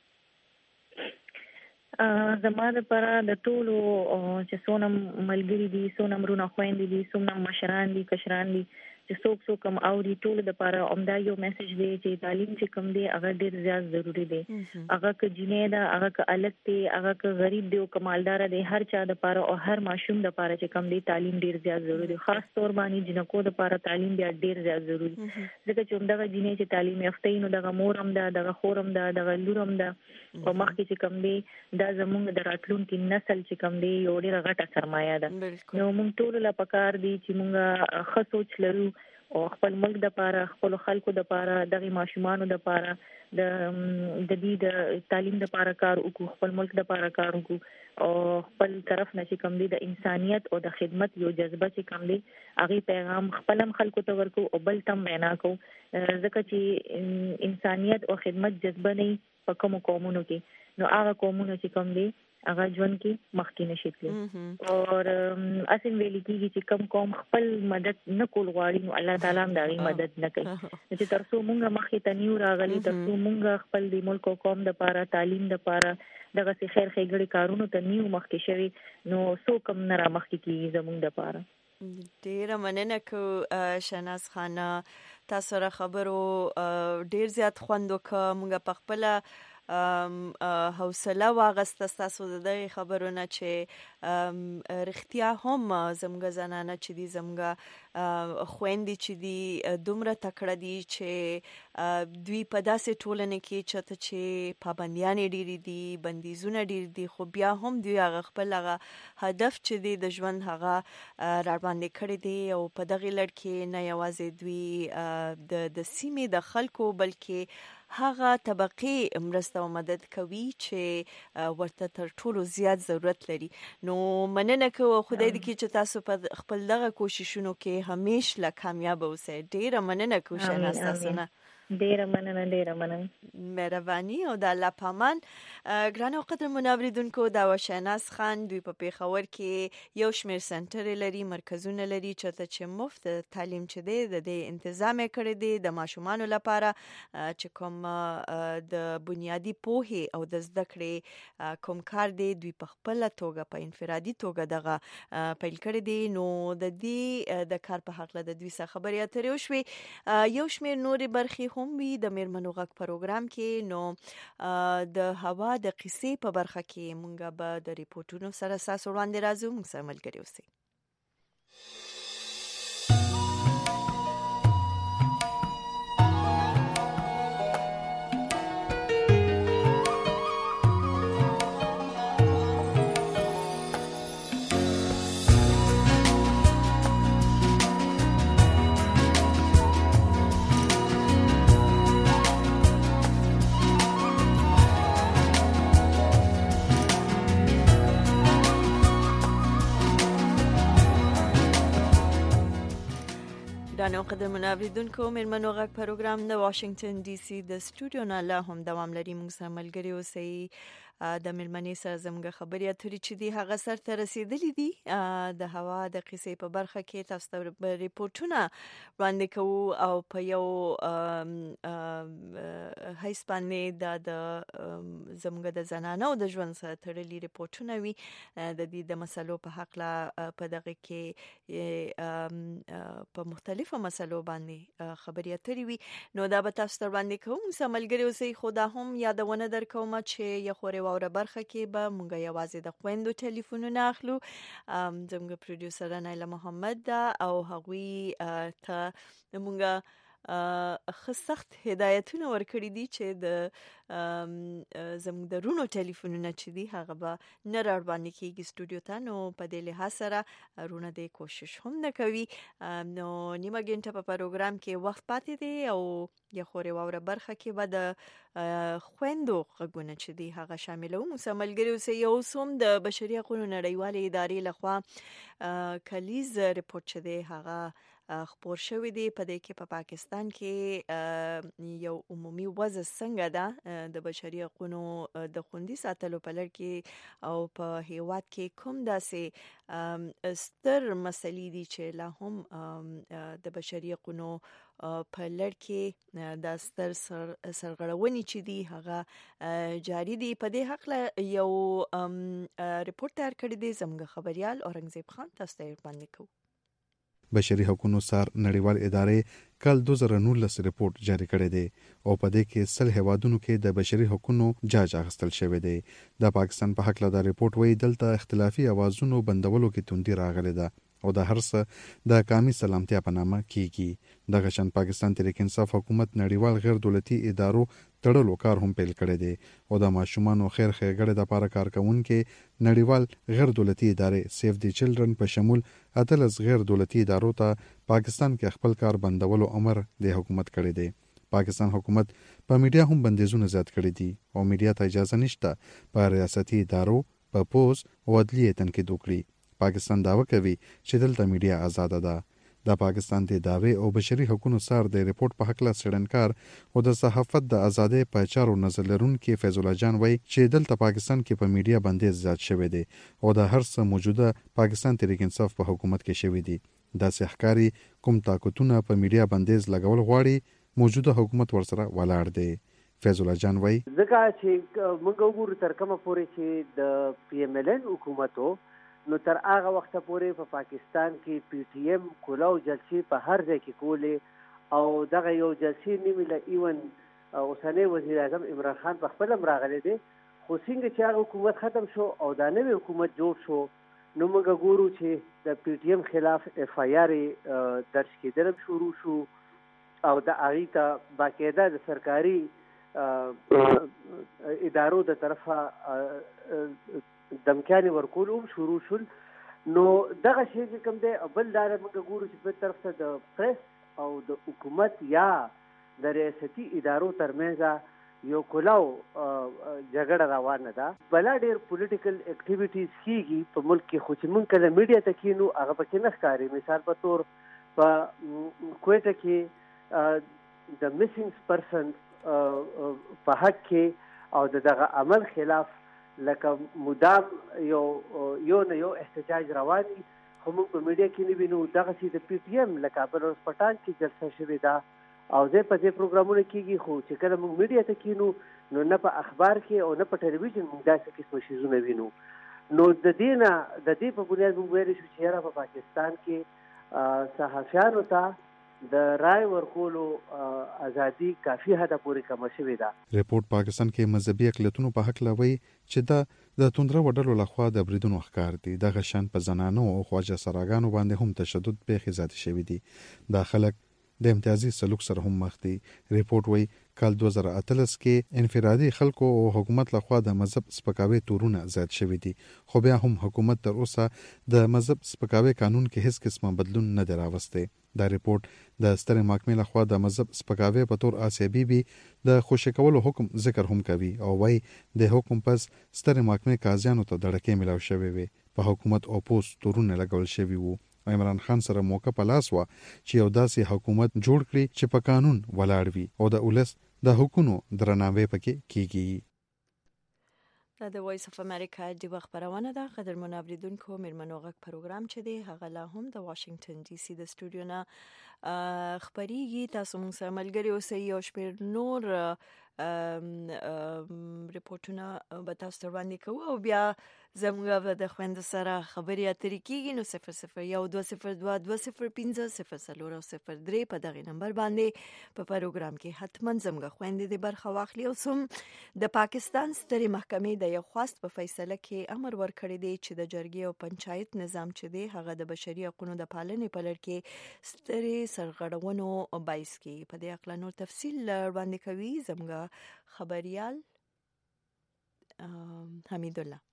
زما لپاره د ټولو چې څونه ملګري دي څونه مرونه خويندې دي څونه مشران دي کشران دي چې څوک څوک هم اوري ټول د لپاره عمده یو میسج دی چې تعلیم چې کوم دی هغه ډیر زیات ضروری دی هغه که جنې ده هغه که الګ دی هغه که غریب دی او کمالدار دی هر چا د لپاره او هر ماشوم د لپاره چې کوم دی تعلیم ډیر زیات ضروری دی خاص طور باندې جنکو د لپاره تعلیم بیا ډیر زیات ضروری ځکه چې همدغه جنې چې تعلیم یافته نو دغه مور هم ده دغه خور هم ده دغه لور هم ده او مخکې چې کوم دی دا زموږ د راتلونکي نسل چې کوم دی یو ډیر غټه سرمایه ده نو موږ ټول لا پکار دي چې موږ ښه سوچ لرو او خپل ملک د پاره خپل خلکو د پاره دغه ماشومان د پاره د د دې د تعلیم د پاره کار وکړو خپل ملک د پاره کار وکړو او خپل طرف نشي کم دي د انسانيت او د خدمت یو جذبه چې کم دي هغه پیغام خپلم خلکو ته ورکو او بل تم وینا کو ځکه چې انسانيت او خدمت جذبه نه په کوم قومونو کې نو هغه قومونو چې کم دي هغه ژوند کې مخکې نشي تللی او اسیم ویل کېږي چې کم قوم خپل مدد نه کول غواړي نو الله تعالی هم دغه مدد نه کوي چې تر څو مونږه مخکې تنیو راغلي تر څو مونږه خپل د ملک او قوم د لپاره تعلیم د لپاره دغه سي خیر خېګړي کارونو ته نیو مخکې شوی نو سو کم نه را مخکې کیږي زموږ د لپاره. ډیره مننه کو شناز خانه تاسو را خبرو ډیر زیات خوند وکړه مونږه په خپل حوصله واغسته تاسو د دې خبرونه چې رښتیا هم زموږ زنانه چې دي زموږ خويندې چې دي دومره تکړه دي چې دوی په داسې ټولنه کې چې چې پابندیان ډېری دي بندیزونه ډېر دي خو بیا هم دوی هغه خپل هغه هدف چې دی د ژوند هغه را باندې کړی دی او په دغه لړ کې نه یوازې دوی د د سیمې د خلکو بلکې هغه طبقه مرسته او مدد کوي چې ورته تر ټولو زیات ضرورت لري نو مننه کوم خدای دې چې تاسو په خپل دغه کوششونو کې همیشه لا کامیاب اوسئ ډیره مننه کوم شناس تاسو نه ډیره مننه ډیره مننه مهرباني او د الله پامان. ګران او قدر منوریدونکو، دا وشناس خان دوی په پیښور کې یو شمیر سنټر لري، مرکزونه لري چې مفت تعلیم چي دی د تنظیم کړي دي د ماشومان لپاره چې کوم د بنیادی پوهه او د زده کړې کوم کار دی دوی په خپل توګه په انفرادي توګه دغه پیل کړی دی. نو د دې د کار په حق له د دوی څخه خبرې اترې وشوي. یو شمیر نورې برخې هم وي د میرمنو غږ پروګرام کې. نو د هوا د قصې په برخه کې مونږ به د ریپورتونو سره تاسو وړاندې راځو. مونږ سره ملګري اوسئ. ګرانو قدر منوریدونکو، میرمنو غږ پروګرام د واشنگټن ډي سي د سټوډیو نه لا هم دوام لري. موږ سره ملګري اوسئ. د میرمنې سره زموږ خبرې اترې چې دي هغه سر ته رسیدلې دي. د هوا د قصې په برخه کې تاسو ته ریپورتونه وړاندې کوو او په یو هیڅ باندې د زموږ د زنانو د ژوند سره تړلي ریپورتونه وي د دې د مسلو په حق لا په دغه کې په مختلفو مسلو باندې خبرې اترې وي. نو دا به تاسو ته وړاندې کوو. موږ سره ملګري اوسئ. خو دا هم یادونه درکوم چې یو خورې واوره برخه کې به مونږ یوازې د خويندو ټلیفونونه اخلو. زموږ پروډوسر نایله محمد دا او هغوی ته مونږ خو سخت هدایتونه ورکړي دي چې د زموږ د رونو ټلیفونونه چې دي هغه به نه را باندې کېږي سټوډیو ته. نو په دې لحاظ سره رونه د کوشش هم نه کوي. نو نیمه ګنټه په پروګرام کې وخت پاتې دی او یا خورې واوره برخه کې به د خويندو غږونه چې دي هغه شاملو. موږ ملګري اوسئ. یو سوم د بشري حقوقو نړیوالې ادارې لخوا کلیز ریپورت چې دی هغه خبر شوی دی. په دې کې په پا پاکستان کې یو عمومي وضع څنګه ده د بشري حقوقو د خوندي ساتلو په لړ کې او په هیواد کې کوم داسې ستر مسلې دي چې لا هم د بشري حقوقو په لړ کې د ستر سرغړونې چې دي هغه جاری دي. په دې حق له یو ریپورت تیار کړی دی زموږ خبريال اورنګزیب خان. تاسو ته وړاندې کوو. بشري حقوقو سار نړیوال ادارې کال دو هزار نولس ریپورت جاری کړی دی او په دې کې سل هیوادونو کې د بشري حقوقو جاج اخیستل شوی دی. د پاکستان په حق له دا ریپورت وایي دلته اختلافي اوازونو بندولو کې توندي راغلي ده او د هرڅه د قومي سلامتیا په نامه کیږي. د غشن پاکستان تحریک انصاف حکومت نړیوال غیر دولتي ادارو تړلو کار هم پیل کړی دی او د ماشومان خیر ښېګړې د لپاره کارکونکو نړیوال غیر دولتي ادارې سیف دی چلډرن په شمول اتلس غیر دولتي ادارو ته پاکستان کې خپل کار بندولو امر د حکومت کړی دی. پاکستان حکومت په میډیا هم بندیزونه زیات کړی دي او میډیا ته اجازه نشته په ریاستي ادارو په پوز او عدلیه تنقید وکړي. پاکستان داوا کوي چې دلته میډیا آزاد ده. د پاکستان د داوی او بشري حقوقو سار د ریپورت په حق له سړنکار او د صحافت د ازادۍ په چارو نظر لرونکي فیض الله جان وایي چې دلته پاکستان کې په میډیا بندیز زیات شوی دی او د هر څه موجوده پاکستان تحریک انصاف په حکومت کې شوی دی. د سحکاري کوم طاقتونه په میډیا بندیز لګول غواړي موجوده حکومت ورسره ولاړ دی. فیض الله جان وایي ځکه چې موږ وګورو تر کومه پورې چې د پی ایم ال ان حکومتو نو تر هغه وخت پورې په پاکستان کې پی ټی ایم کولاو جلسې په هر ځای کې کولې او دغه یو جلسې نیمه له ایون اوسنی وزیر اعظم عمران خان په خپل امراغلی دی. خو څنګه چې هغه حکومت ختم شو او دا نوی حکومت جوړ شو نو موږ ګورو چې د پی ټی ایم خلاف اف آی آر درج کېدل شروع شو او د هغې ته باقاعده د سرکاري ادارو د طرفه دمکانې ورکول هم شروع شول. نو دغه شی چې کوم دی بل دا موږ ګورو چې په طرف ته د پریس او د حکومت یا د ریاستي ادارو ترمنځ یو کلاو جګړه روانه ده. بلا ډېر پولیټیکل اکټیویټیز کېږي په ملک کې خو چې موږ کله میډیا ته کینو هغه پکې نه ښکاري. مثال په طور په کویټه کې د میسنګ پرسن په حق کې او دغه عمل خلاف لکه مدام یو یو نه یو احتجاج رواني خو موږ په میډیا کې نه وینو. دغسې د پی ټي ایم لکه بلوچ پټان کې جلسه شوې ده او زه په دې پروګرامونو کېږي، خو چې کله موږ میډیا ته کینو نو نه په اخبار کې او نه په ټلویزیون موږ داسې قسمه شیزونه وینو. نو د دې نه د دې په بنیاد موږ ویلی شو چې یاره په پاکستان کې صحافیانو ته د رای ورکولو ازادي کافي حده پورې کمه شوې ده. ریپورت پاکستان کې مذهبي اقلیتونو په حق لوي چې دا د توندره وډلو لخوا د بریدونو ښکار دي. دغه شان په زنانو او خواجه سراګانو باندې هم تشدد پیښې زیاتې شوي دي. دا خلک د امتیازي سلوک سره هم مخ دي. ریپورت وایي کال دوه زره اتلس کې انفرادي خلکو او حکومت لخوا د مذهب سپکاوي تورونه زیات شوي دي، خو بیا هم حکومت تر اوسه د مذهب سپکاوي قانون کې هیڅ قسمه بدلون نه دی راوستی. دا ریپورت د سترې محکمې لخوا د مذهب سپکاوي په تور آسیا بیبي د خوشي کولو حکم ذکر هم کوي او وایي د حکم پس سترې محکمې قاضیانو ته دړکې ملاو شوې وي. په حکومت او پوس تورونه لګول شوي وو. عمران خان سره موقع په لاس وه چې یو داسې حکومت جوړ کړي چې په قانون ولاړ وي او د ولس د حقونو درناوی پکې کیږي. دا د وایس اف امریکا د خبرونه ده. قدرمن اوریدونکو میرمنو غږ پروګرام چې دی هغه لا هم د واشنگټن ډي سي د سټوډیو نه خبريږي. تاسو موږ سره ملګری اوسئ او شپږ نور ریپورتونه به تاسو ته وړاندې کوو او بیا زموږ د خويند سره خبري اترې کیږي. نو صفر صفر یو دوه صفر دوه دوه صفر پنځه صفر صفر صفر درې په دغه نمبر باندې په پروګرام کې حتما زموږ خويند دې برخه واخلي. او سم د پاکستان سترې محکمې د یو خاص په فیصله کې امر ورکړی دی چې د جرګې او پنچایت نظام چې دی هغه د بشري حقوقو د پالنې په لړ کې سترې سرغړونو باعث کیږي. په دې اړه نور تفصیل وړاندې کوي زموږ خبريال حمید الله.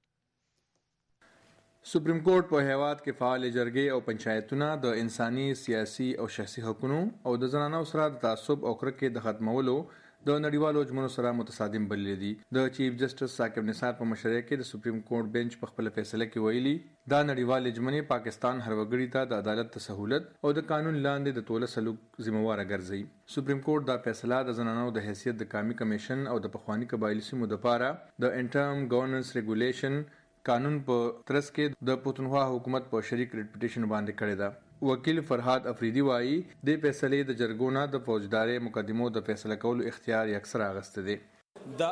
سپریم کورټ په هیواد کې فعال جرګې او پنچایتونه د انساني، سیاسي او شخصي حقوقو او د زنانو سره د تعصب او کرکې د ختمولو د نړیوالو ژمنو سره متصادم بللي دي. د چیف جسټس ثاقب نثار په مشرۍ کې د سپریم کورټ بنچ په خپل فیصله کې ویلي دا نړیوال ژمنې پاکستان هر وګړي ته د عدالت تسهولت او د قانون لاندې د توله سلوک ذمہوار ګرځي. سپریم کورټ دا فیصله د زنانو د حیثیت د قومي کمیشن او د پخوانی قبایلی سیمو لپاره د انټرم ګورننس ریګولیشن قانون په ترڅ کې د پښتونخوا حکومت په شریک ریټ پټیشن باندې کړی ده. وکیل فرهاد افریدی وایي د فیصلې د جرګونه د فوجداري مقدمو د فیصله کولو اختیار یکسر اغسته دي. د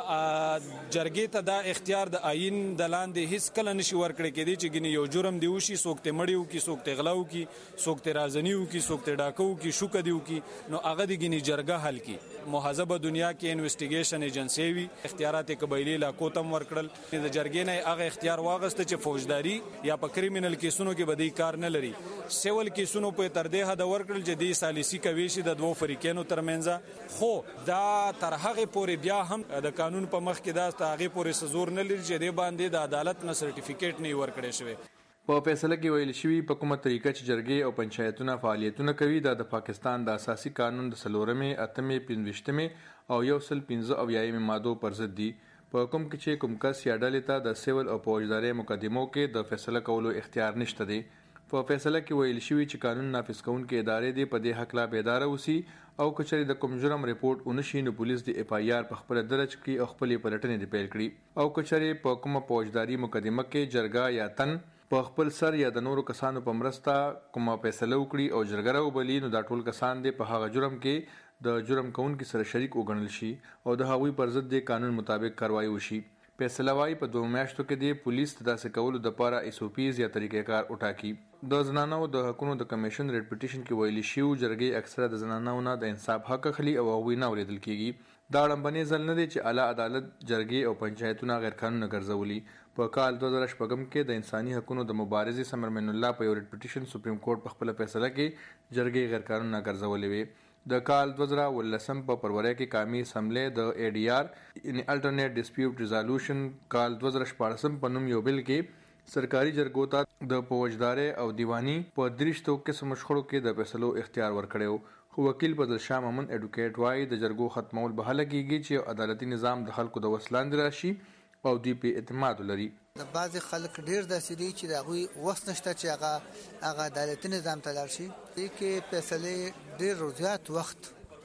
جرګې ته دا اختیار د آئین د لاندې هیڅ کله نشي ورکړی کېدی چې ګنې یو جرم دی وشي، څوک ته مړیو کی، څوک ته غلاو کی، څوک ته رازنیو کی، څوک ته ډاکو کی، شوک دیو کی، نو هغه د ګنې جرګه حل کی. محاسبه دنیا کې انویسټیګیشن ایجنسی وی اختیارات قبایلی علاقو تم ورکړل. د جرګې نه هغه اختیار واغسته چې فوجداري یا په کریمینل کیسونو کې بدی کار نه لري. سیول کیسونو په تر دې حد ورکړل چې د سالیسي کوي شي د دوو فریقینو ترمنځ. خو دا تر هغه پورې بیا هم د قانون په مخ کې دا هغه پورې سزور نه لري چې د باندې د عدالت نه سرټیفیکیټ نه ورکړی شوی. په فیصله کې ویل شوی په کومه طریقه چې جرګې او پنچایتونه فعالیتونه کوي دا د پاکستان د اساسي قانون د سلورمې، اتمې، پنځویشتمې او یو سل پنځه اویایمې مادو پر ضد دي. په کوم کې چې کوم کس یا ډلې ته د سیول او فوجداري مقدمو کې د فیصله کولو اختیار نشته دی. په فیصله کې ویل شوی چې قانون نافذ کوونکې ادارې دې په دې حق لا بیدار اوسي او کچري د کوم جرم ریپورت اونشي نو پولیس د اف آی آر په خپل درج کې او خپل پلټنې دی پیل کړي او کچري په کومه فوجداري مقدمه کې جرګه یا تن په خپل سر یا د نورو کسانو په مرسته کومه فیصله وکړي او جرګه وبلی نو دا ټول کسان دې په هغه جرم کې د جرم کوونکو سره شریک وګڼل شي او د هغوی پر ضد د قانون مطابق کاروایی وشي. فیصله وايي په دوه میاشتو کې د پولیس تداسې کولو د لپاره ایس او پیز یا طریقې کار وټاکي. د زنانو د حقوقو د کمیشن ریټ پټیشن کې ویلي شو جرګې اکثره د زنانو نه د انصاف حق اخلي او هغوی نه اوریدل کیږي. دا لمبنې ځل نه دی چې اعلی عدالت جرګې او پنچایتونه غیر قانوني ګرځولي. په کال دوه زره شپږم کې د انساني حقوقو د مبارزې سمر من الله په یو ریټ پټیشن سپریم کورټ په خپل فیصله کې جرګې غیر قانوني ګرځولې وي. د کال دوه زره ولسم په فروری کې قومي اسمبلی د ای ډي آر ان الټرنیټ ډسپیوټ ریزولوشن کال دوه زره شپاړسم په نوم یو بل کې سرکاري جرګو ته د فوجداري او دیوانی په درشتو قسم مشخړو کې د فیصلو اختیار ورکړیو. خو وکیل بدل شاه محمد اډوکیټ وايي د جرګو ختمول به هله کیږي چې عدالتي نظام د خلکو د وسلاند راشي او دوی په اعتماد لري. د بعض خلک ډیر داسې دي چې د هغوی وس نشته چې هغه هغه عدالتي نظام ته لاړ شي. دې کې فیصلې ډیر زیات وخت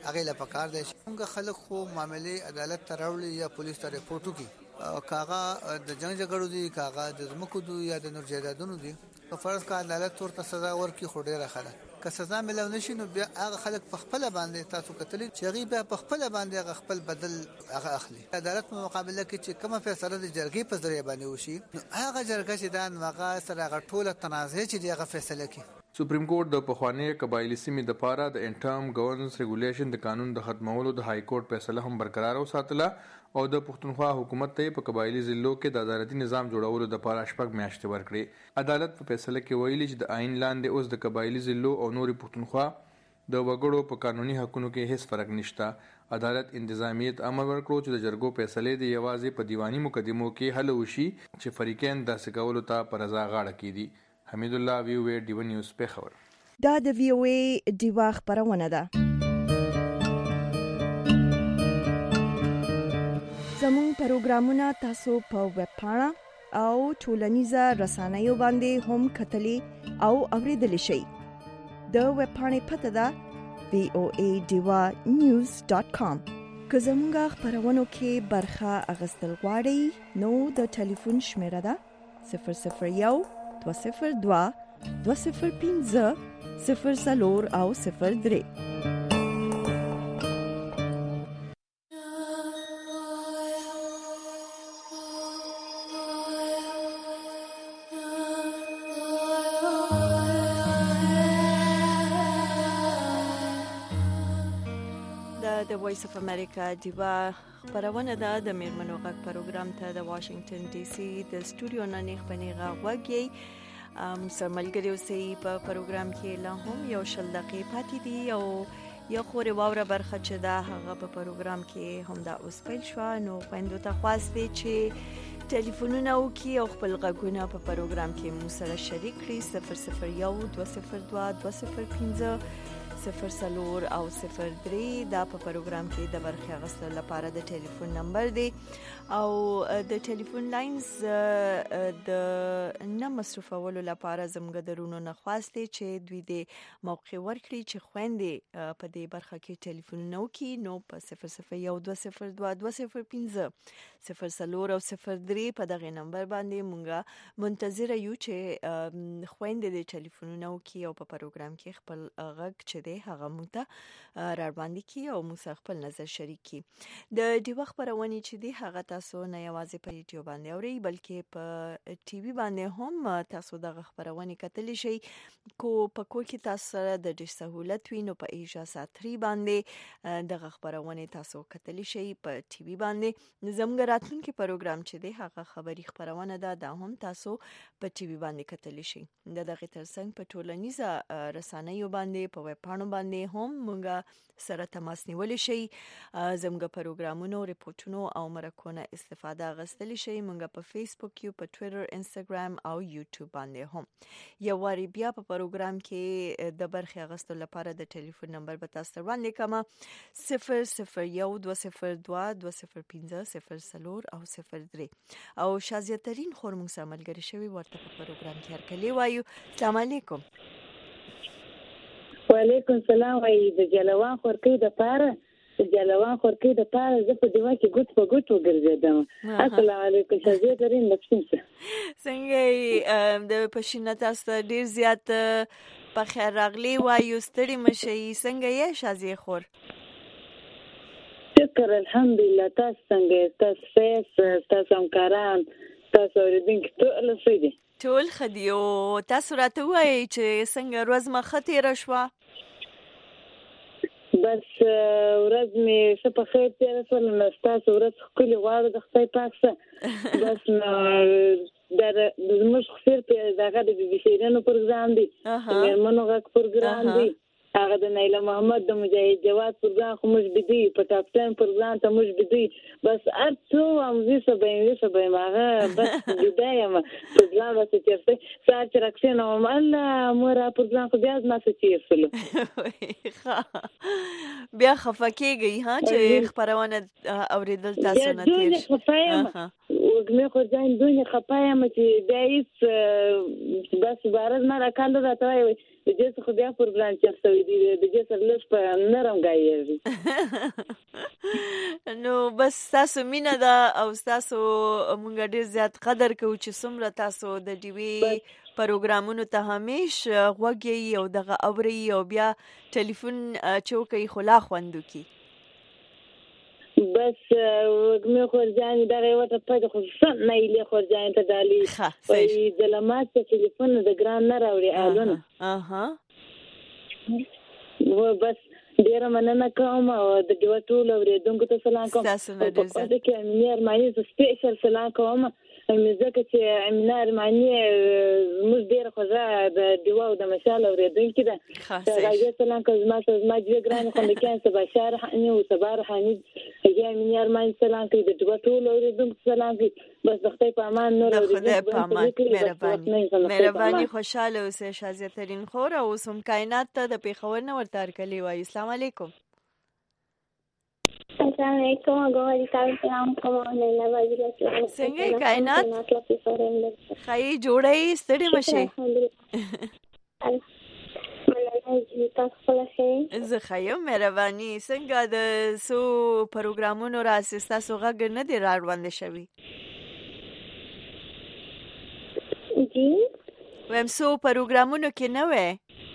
هغه لا پکار دی موږ خلک خو معاملې عدالت ته راوړي یا پولیس ته ریپورت وکړي کاغه د جنگ جګړو دي کاغه د زمکو دي یا د نور جایدادونو دي په فرض کا عدالت ورته سزا ورکړي خو ډیره ښه که سزا ملو نشي نو بیا هغه خلک په خپل باندې تاسو کتلی چې هغه بیا په خپل باندې هغه خپل بدل هغه اخلي عدالت په مقابله کې چې کومه فیصله د جرګې په ذریعہ باندې وشي نو هغه جرګه چې دا هغه سره هغه ټوله تنازع چې هغه فیصله کوي سپریم کورټ د پخوانی قبایلی سیمې د پاره د انټرم ګورننس ریګولیشن د قانون د ختمولو د های کورټ فیصله هم برقرار وساتله او د پښتونخوا حکومت ته په قبایلی ضلعو کې د عدالتي نظام جوړولو د پاره شپږ میاشتې ورکړي عدالت په فیصله کې ویلي چې د آئین لاندې اوس د قبایلی ضلعو او نوري پښتونخوا د وګړو په قانوني حقوقو کې هیڅ فرق نشته عدالت انتظامیت امر ورکړو چې د جرګو فیصله دی یوازې په دیوانی مقدمو کې حل وشي چې فریقین د سکولو ته پر رضا غاړه کیدي حمید الله وی وی ډیو نیوز په خبر دا د وی او ای دیوا خبرونه ده زموږ پروګرامونه تاسو په ویب پاڼه او ټولنیزه رسنیو باندې هم کتلی او اوریدلی شئ د ویب پاڼې پته ده وی او ای دیوا نیوز ډاټ کام که زموږ خبرونو کې برخه اخیستل غواړئ نو د ټلیفون شمیره ده صفر صفر یو دوه صفر دوه دوه صفر پنځه صفر څلور او صفر درې د وایس اف امریکا دیوا خبرونه ده د میرمنو غږ پروګرام ته د واشنگټن ډي سي د سټوډیو نه نه خبرېغه وګي ام سملګری اوسې په پروګرام کې لا هم یو شل دقیقې پاتې دي او یو خوري واوره برخه چې دا هغه په پروګرام کې هم دا اوس پیل شو نو پاندو ته خواسته چې ټلیفونونه وکي او خپل غږونه په پروګرام کې مو سره شریک کړئ صفر صفر یو دوه صفر دوه دوه صفر پنځه صفر څلور او صفر درې دا په پروګرام کې د برخه غوښتلو لپاره د ټلیفون نمبر دی او د ټلیفون لاینز د نه مصرفولو لپاره زموږ درونو نه خواسته چې دوی د موقع ورکړي چې خويندې په دې برخه کې ټلیفون نو کې نو په صفر صفر یو دوه صفر دوه دوه صفر پنځه صفر څلور او صفر درې په دغه نمبر باندې مونږه منتظر یو چې خويندې د ټلیفون نو کې او په پروګرام کې خپل غږ چې هغه مونږ ته را باندې کی او موږ خپل نظر شریک کی د دې وخت پرونی چې دی هغه تاسو نه یوازې په یوټیوب باندې اوري بلکې په ټي وي باندې هم تاسو د خبرونه کتلی شي کو په کو کې تاسو د ډیر سہولت وینو په ایشا ساتری باندې د خبرونه تاسو کتلی شي په ټي وي باندې زموږ راتلونکي پروګرام چې دی هغه خبري خبرونه ده دا هم تاسو په ټي وي باندې کتلی شي د دغه ترڅنګ په ټولنیزه رسنیو باندې په ویب پاڼو باندې هم مونږه سره تماس نیول شي زموږ پروګرامونو ریپورتونو او مرکونه استفاده غستلی شي مونږه په فیسبوک یو په ټوئیټر انستګرام او یوټیوب باندې هم یو واری بیا په پروګرام کې د برخه غستلو لپاره د ټلیفون نمبر به تاسو باندې کما صفر صفر یو دوه صفر دوه دوه صفر پنځه صفر څلور او صفر درې او شازیه ترين خورمون سملګری شوی ورته په پروګرام کې هرکلی وایو السلام علیکم وعلیکم السلام وای د جلوان خورکی د پاره د جلوان خورکی د پاره زه په دیوا کې ګوت په ګوت وګرځیدم السلام علیکم شازیه درین لکشم څنګه د پښینه تاسو ډیر زیات په خیر راغلی وایو ستړي مشي څنګه یې شازیه خور شکر الحمدلله تاسو څنګه تاسو فیس تاسو همکاران تاسو ورېدونکو ټول ښه دي ټول خدیو تاسو راته وایي چې څنګه ورځ مخه تیره شوه بس ورځ مې څه په خیر تیره شوله نو ستاسو ورځ ښکلې غواړو د خدای پاک څخه بس نو زموږ خسر په دغه د بي بي سیرانو پروګرام دی میرمنو غږ پروګرام دی هغه د نیله محمد د مجاهد جواد پروګرام خو موږ بدی په ټاپ ټایم پروګرام ته موږ بدی بس ارڅو هم زه سبا یې سبا هغه بس بدایم پروګرام واسه چیرته سار چې راکسنه الله مورا پروګرام خو بیا ما څه چیرسلو بیا خفکیږي ها چې خبرونه اوریدل تاسو نه تیر وګمه خو ځان دوی خپایم چې دایس بس بارز ما راکاند راته وي د دې څخه بیا پروګرام چستوي دي د دې سره لږ په نرم غایي نو بس تاسو مینا دا او تاسو مونږ ډیر زیات قدر کوو چې څومره تاسو د ټي وي پروګرامونو ته همیش غوږی او دغه اوري او بیا ټلیفون چوکۍ خلا خوندو کی بس وګمه خورجان دا وته په خصوصا نه یې خورجان ته دالي وي د لمات په ټلیفون د ګران نه راوړي الونه اها و بس ډیر مننه کوم او د دوه ټول اوریدونکو ته سلام کوم تاسو نه ډیر زه کې امینه ارماني ز سپیشل سلام کوم مزه چې امینه ارماني موږ ډیر خوږه د دیو او د مشال اوریدونکو ده راځي سلام کوم ما ته ما دې ګران خو د کان سبا شهر حني او صبر حني یې امینه ارماني سلام کوي د دوه ټول اوریدونکو سلام کوي بس د خدای په امان نور اوریدونکو په امان مهرباني مهرباني خوشاله اوسه شازیه ترين خور او سم کائنات ته د پیښور نه ورته کلی وای السلام علیکم السلام علیکم غوړی تاسو سلام کوم نه نوازي څنګه کائنات خای جوړای ستړي مشه زه خایم مهرباني څنګه د سو پروګرامونو راسستا سو غږ نه دی راوړل شوی جی ویم سو پروګرامونو کې نه وې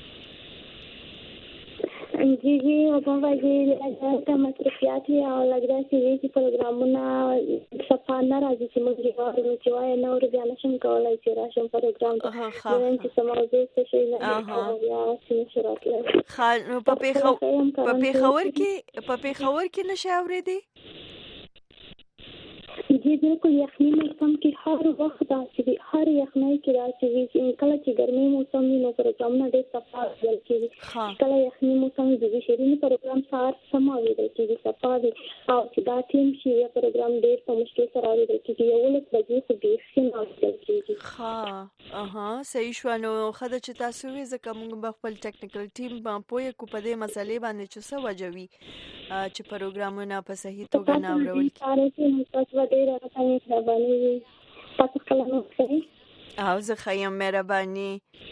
جی جی هغه واجی دا مصرفيات او لګرا چې پروګرامونه صفانه راځي چې موږ یې چې وای نو بیا نشم کولای چې راشم پروګرام ته چې سماوي څه شي نه یا چې شروع خان په پیښور په پیښور کې په پیښور کې نشه اورېدي جی بالکل یخني موسم کې هر وخت دا چې هر یخنۍ کې دا چې کله چې ګرمي موسم وي نو پروګرام نه ډېر صفا ځل کېږي کله یخني موسم د شیرین پروګرام سار سماوي دی چې صفا دي او چې دا ټیم شي پروګرام ډېر په مشکل سره راوړي چې یو لږ بجې خو ډېر سم ځل کېږي ها اها صحیح شو نو خدای چې تاسو وې ځکه موږ په خپل ټیکنیکل ټیم باندې پوهه کو په دې مسلې باندې چې څه وجوي چې پروګرامونه په صحیح توګه نه اورول او زه خیم مهرباني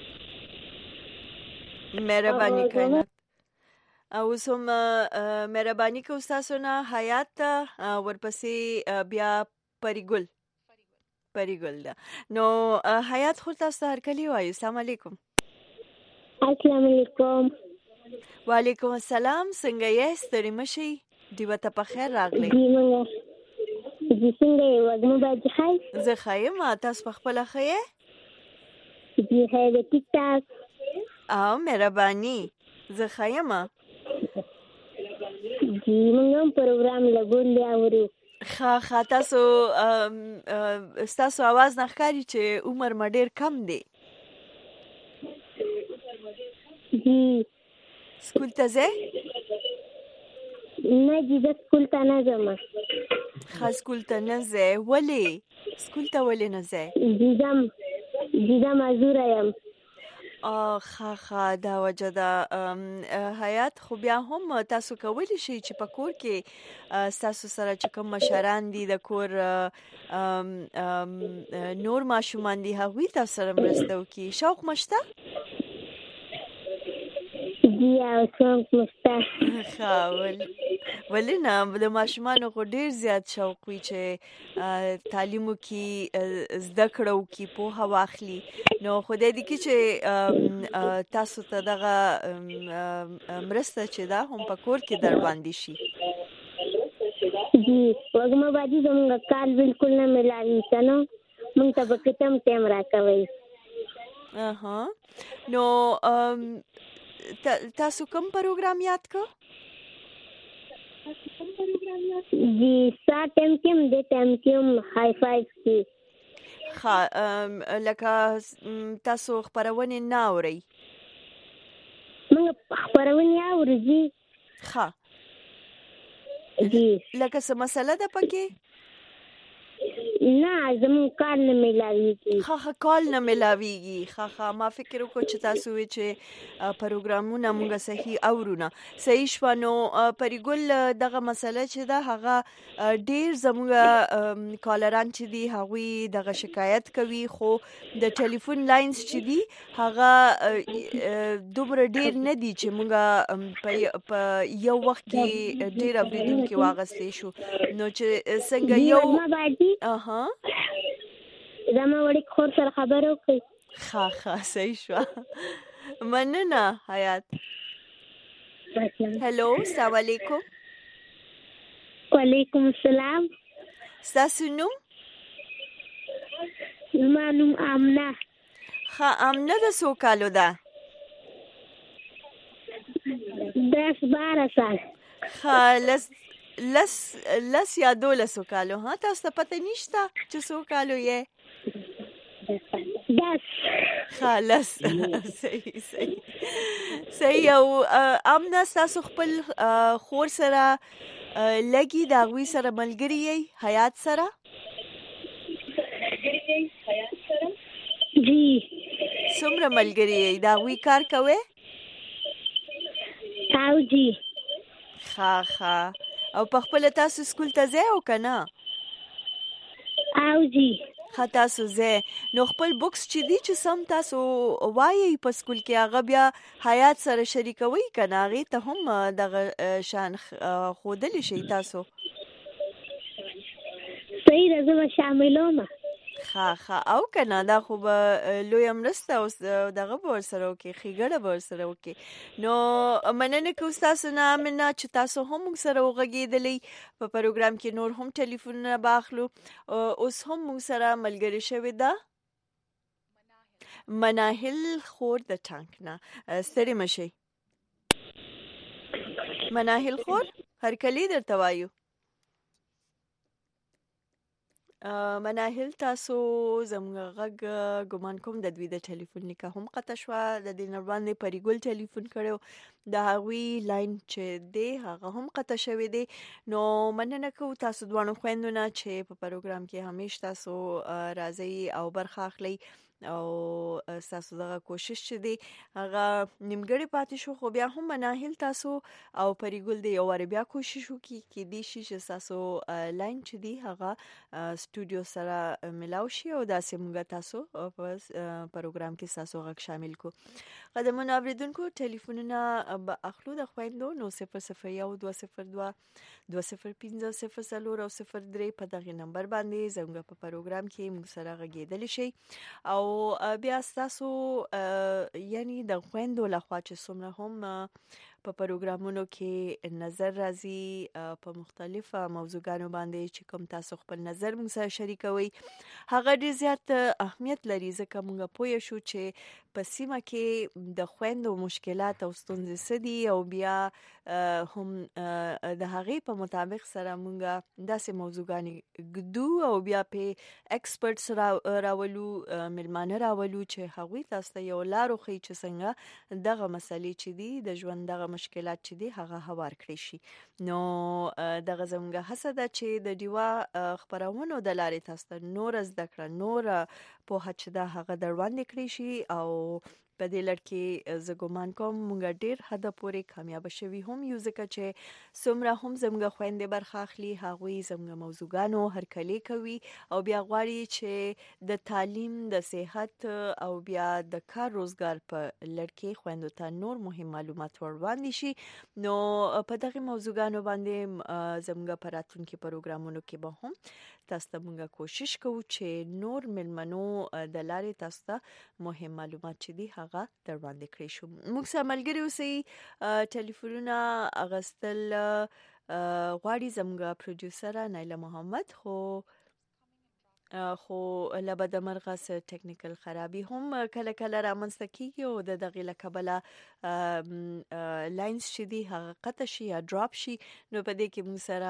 مهرباني کائنات او سم مهرباني کو تاسو نه حیات ورپسې بیا پریګل پریګل دا نو حیات خو تاسو هر کلی وایي السلام علیکم السلام علیکم وعلیکم السلام څنګه یې ستړي مشي دیو ته په خیر راغلی جی څنګه یې وګمو باندې خای زه خایم تاسو په خپل خایې جی هاي د ټیک ټاک او مهرباني زه خایم جی موږ پروګرام لګول دی اورو خا خا تاسو تاسو आवाज نه ښکاري چې عمر م ډیر کم دی جی سکول ته ځې نه جی د سکول ته نه ځم خاص سکول ته نه ځې ولې سکول ته ولې نه ځې جی ځم جی ځم حضور یم اه خا خا دا وجه دا حیات خو بیا هم تاسو کولی شئ چې په کور کې تاسو سره چې کوم مشران دي د کور نور ماشومان دي هغوی تاسو سره مرسته وکړي شوق مشته جی او شوق مشته خاول ولې نه د ماشومانو خو ډیر زیات شوق وي چې تعلیم وکړي زده کړه وکړي پوهه واخلي نو خدای دې کړي چې تاسو ته دغه مرسته چې دا هم په کور کې در باندې شي جی وګمه باندې زموږ کال بالکل نه ملایي څنګه موږ ته په کتم ټیم راکوي اها نو تاسو کوم پروګرام یاد کو جی سا ټیم کې د ټیم کې هاي فایو کی ها لکه تاسو خبرونه نه اوري موږ خبرونه اوري جی ها جی لکه څه مسله ده پکې نه زمون کال نه ملاویږي. ها ها کال نه ملاویږي. ها ها ما فکر وکړ چې تاسو وی چې پروګرامونه مونږه صحیح اورونه صحیح شوانو. پریګل دغه مسله چې دا هغه ډیر زموږه کالران چې دی هغوی دغه شکایت کوي خو د ټلیفون لاینز چې دی هغه دومره ډیر نه دی چې مونږه په یو وخت کې ډیر اوریدونکو واغستې شو. نو چې څنګه یو اها زما وړي خور سره خبرو کوي. ښه ښه صحیح شو. مننه حیات. هلو السلام علیکم. وعلیکم السلام. ستاسو نوم؟ زما نوم آمنه. ښه آمنه د څو کالو ده؟ دس باره سال. ښه لس لس لس یا دولسو کالو. ها تاسو ته پته نشته چې څو کالو یې؟ دس. ښه لس. صحیح صحیح صحیح. او امنه ستاسو خپل خور سره لګي د هغوی سره ملګري یې حیات سره؟ جی. څومره ملګري یې د هغوی کار کوئ؟ او جی. ښه ښه. او په خپل تاسو سکول ته ځئ او که نه؟ او جی. ښه تاسو ځئ. نو خپل بوکس چې دی چې سم تاسو وایئ په سکول کې هغه بیا حیات سره شریکوئ که نه هغې ته هم دغه شان ښودلی شئ تاسو؟ صحیح ده زه به شاملومه. ښه ښه. او که نه دا خو به لویه مرسته او دغه به ورسره وکړي ښېګړه به ورسره وکړي. نو مننه کوو ستاسو نه امنه چې تاسو هم موږ سره وغږېدلی. په پروګرام کې نور هم ټلیفونونه به اخلو. اوس هم موږ سره ملګرې شوې ده مناهل خور د ټانک نه. ستړې مه شئ مناهل خور، هرکلی درته وایو. مناهل تاسو زموږ غږ ګمان کوم د دوی د ټلیفون لیکه هم قطع شوه. د دې نه وړاندې پریګل ټلیفون کړی د هغوی لاین چې دی هغه هم قطع شوی دی. نو مننه کوو تاسو دواړو خویندو نه چې په پروګرام کې همیش تاسو راځئ او برخه اخلئ او تاسو دغه کوشش چې دی هغه نیمګړی پاتې شو. خو بیا هم مناهل تاسو او پریګل دی یو وارې بیا کوشش وکړي کېدای شي چې تاسو لاین چې دی هغه سټوډیو سره ملاو شي او داسې موږ تاسو په پروګرام کې تاسو غږ شامل کو. قدمونو اوریدونکو ټلیفونونه به اخلو د خویندو. نو صفر صفر یو دوه صفر دوه دوه صفر پنځه صفر څلور او صفر درې په دغه نمبر باندې زموږ په پروګرام کې موږ سره غږېدلی شئ. او بیا ستاسو یعنی د خویندو لخوا چې څومره هم په پروګرامونو کې نظر راځي په مختلفه موضوعګانو باندې چې کوم تاسو خپل نظر موږ سره شریکوئ هغه ډېر زیات اهمیت لري ځکه موږ پوه شو چې په سیمه کې د خویندو مشکلات او ستونزې څه دي او بیا هم د هغې په مطابق سره موږ داسې موضوعګانې ږدو او بیا پې ایکسپرټس راولو مېلمانه راولو چې هغوی تاسو ته یو لار وښیي چې څنګه دغه مسلې چې دي د ژوند دغه مشکلات چې دي هغه هوار کړی شي. نو دغه زموږ هڅه ده چې د ډیوا خپرونو د لارې تاسو ته نور زده کړه نور پوهه چې ده هغه در وړاندې کړی شي او په دې لړ کې زه ګمان کوم موږ ډېر حده پورې کامیابه شوي هم یو ځکه چې څومره هم زموږ خویندې برخه اخلي هغوی زموږ موضوعګانو هرکلی کوي او بیا غواړي چې د تعلیم د صحت او بیا د کار روزګار په لړ کې خویندو ته نور مهم معلومات ور وړاندې شي. نو په دغه موضوعګانو باندې زموږ په راتلونکي پروګرامونو کې به هم تاسو ته موږ کوشش کوو چې نور مېلمنو د لارې تاسو ته مهم معلومات چې دي هغه در وړاندې کړی شو. موږ سره ملګري اوسئ. ټلیفونونه اخیستل غواړي زموږ پروډیوسره نایله محمد خو خو له بده مرغه څه ټکنیکل خرابي هم کله کله رامنځته کېږي او د دغې له کبله لاینز چې دي هغه قطع شي یا ډراپ شي. نو په دې کې موږ سره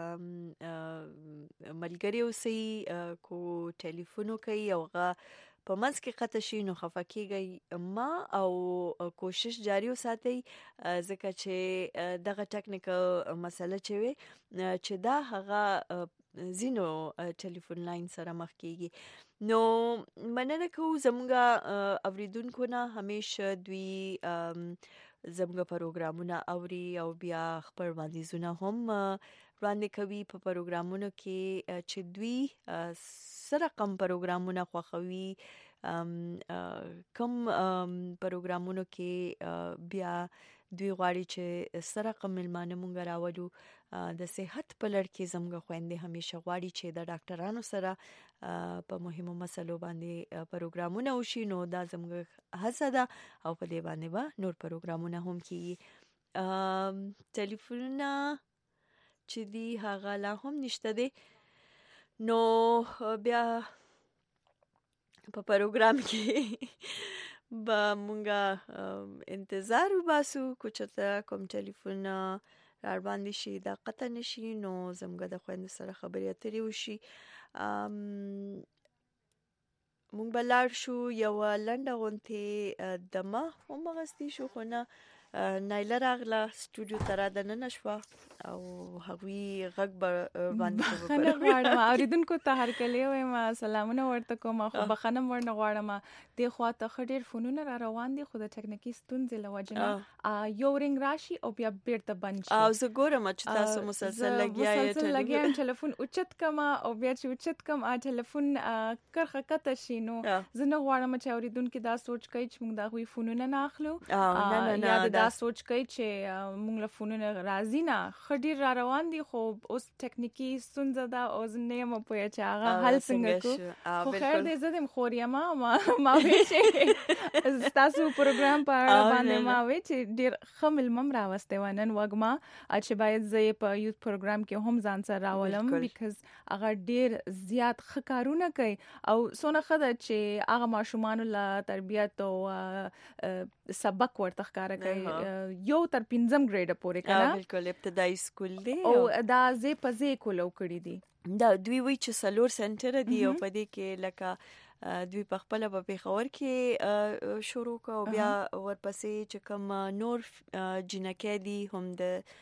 ملګري اوسئ کو ټلیفون وکړئ او هغه په منځ کې قطع شي نو خفه کېږئ ما او کوشش جاري وساتئ ځکه چې دغه ټکنیکل مسله چې وي چې دا هغه زینو ټلیفون لاین سره مخ کیږي. نو مننه کوو زموږ اوریدونکو نه، همیشه دوی زموږ پروګرامونه اوري او بیا خپل وړاندیزونه هم وړاندې کوي په پروګرامونو کې چې دوی سره کم پروګرامونه خوښوي، کم پروګرامونو کې بیا دوی غواړي چې سره کم ملمانه مونږ راولو. د صحت په لړ کې زموږ خويندې همیشه غواړي چې د ډاکټرانو سره په مهمو مسلو باندې پروګرامونه وشي. نو دا زموږ هڅه ده او په دې باندې به نور پروګرامونه هم کیږي. ټلیفونونه چې دی هغه لا هم نشته دی، نو بیا په پروګرام کې با مونږه انتظار وباسو کو چې کوم ټلیفون را باندې شي دا قطع نشي، نو زموږ د خويند سره خبرې اترې وشي. مونږ بلار شو یو لنډه غونته دمه هم غستی شو، خو نه نایله راغله سټوډیو ته را دننه شوه او هغوی غږ باندې بخښنه غواړم اوریدونکو ته هرکلی وایم، سلامونه ورته کوم، خو بخښنه ورنه غواړم. دې خوا ته ښه ډېر فونونه را روان دي، خو د ټکنیکي ستونزې له وجې نه یو رنګ راشي او بیا بیرته بند شي. او زه ګورم چې تاسو مسلسل لګیا یې مسلسل لګیا یم ټلیفون اوچت کم او بیا چې اوچت کم ټلیفون کرخه کته شي. نو زه نه غواړم چې اوریدونکي دا سوچ کوي چې موږ د هغوی فونونه نه اخلو، یا دا سوچ کوي چې موږ له فونونه راځي نه. ښه ډېر را روان دي، خو اوس ټکنیکي ستونزه ده او زه نه یم پوهه چې هغه حل څنګه کړو. خو خیر دی، زه د یم خور یم، ما وی چې ستاسو پروګرام په اړه باندې ما وی چې ډېر ښه مېلمه م راوستی وه نن وږمه، چې باید زه یې په یوت پروګرام کې هم ځان سره راولم، بیکاز هغه ډېر زیات ښه کارونه کوي او څونه ښه ده چې هغه ماشومانو له تربیت او سبق ورته ښکاره کوي. یو تر پنځم ګریډ پورې کنه، بالکل ابتدایي سکول دی او دا زه په زه کولو کړی دي. دا دوی وی چې سلور سنټر دی او په دې کې لکه دوی په خپل په پیښور کې شروع کا او بیا ورپسې چې کوم نور جنکې دي هم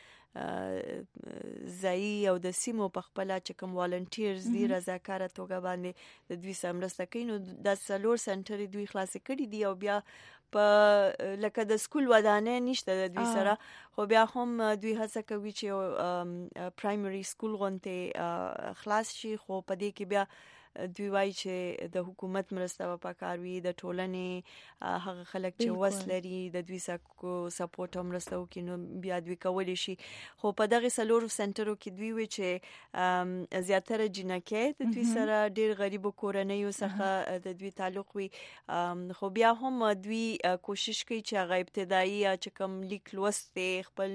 د ځای او د سیمو په خپل چې کوم والنټیرز دي رضاکار توګه باندې د دوی سمرسته کوي. نو د سلور سنټر دوی خلاص کړی دي او بیا په لکه د سکول ودانه نشته د دوی سره، خو بیا هم دوی هڅه کوي چې پرایمري سکول غونته خلاص شي. خو په دې کې بیا دوی وایي چې د حکومت مرسته پکار وي، د ټولنې هغه خلک چې وس لري د دوی سپورټ هم مرسته وکړي، نو بیا دوی کولی شي. خو په دغه سلورو سنټرو کې دوی وی چې زیاتره جنکې د دوی سره ډېر غریبو کورنیو څخه د دوی تعلق وي، خو بیا هم دوی کوشش کوي چې هغه ابتدایي چې کوم لیک لوست خپل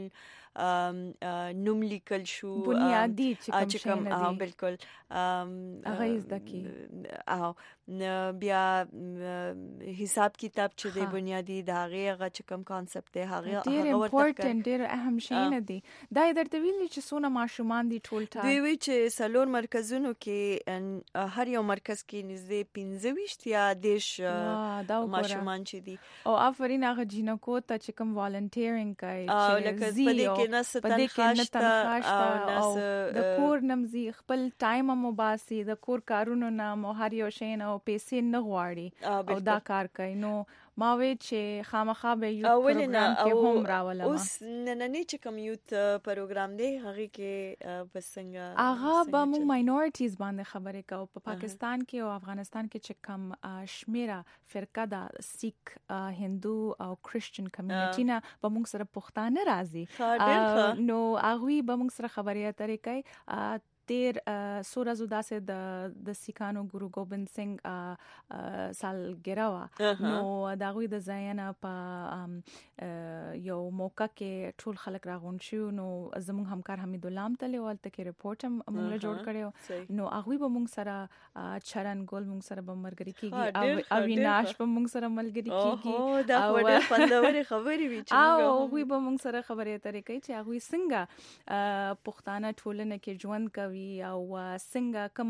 نوم لیکل شو بنیادی چې کوم شي نه، بالکل هغه زده کی، او بیا حساب کتاب چې د بنیادی د هغه هغه چې کوم کانسپټ دی هغه هغه ورته ډېر اهم شی نه دی. دا درته ویل چې څونه ماشومان دي ټول ټال دوی وی چې سلور مرکزونو کې هر یو مرکز کې نږدې پنځه ویشت یا دېرش ماشومان چې دي. او افرین هغه جنکو ته چې کوم والنټیرینګ کوي چې زی کې نه تنخواشته او د کور نمزي خپل ټایم مو باسي، د کور کارونو نه مو هر یو شی نه او پیسې نه غواړي او دا کار کوي. نو ما وی چې خامخا به یو پروګرام کې هم راولم. اوس نننې چې کوم یوت پروګرام دی هغه کې بسنګ هغه به مو ماینورټیز باندې خبرې کوو. په پاکستان کې او افغانستان کې چې کوم شمیره فرقه ده، سیک، هندو او کرسچن کمیونټی نه به موږ سره پښتانه راځي، نو هغوی به موږ سره خبرې اترې کوي. تیر سورہ زو داسې د د سیکانو ګورو ګوبند سنگ سالګرا وا، نو دا غوي د ځاینا په یو موقع کې ټول خلک راغون شو. نو زموږ همکار حمید الله تله ولته کې رپورټ هم موږ جوړ کړو، نو هغه به موږ سره چرن ګول موږ سره به مرګري کیږي او ویناش به موږ سره ملګری کیږي. دا ډېر خوندوري خبرې وی چې او هغه به موږ سره خبرې اترې کوي چې هغه څنګه پښتانه ټولنه کې ژوند کوي او څنګه کوم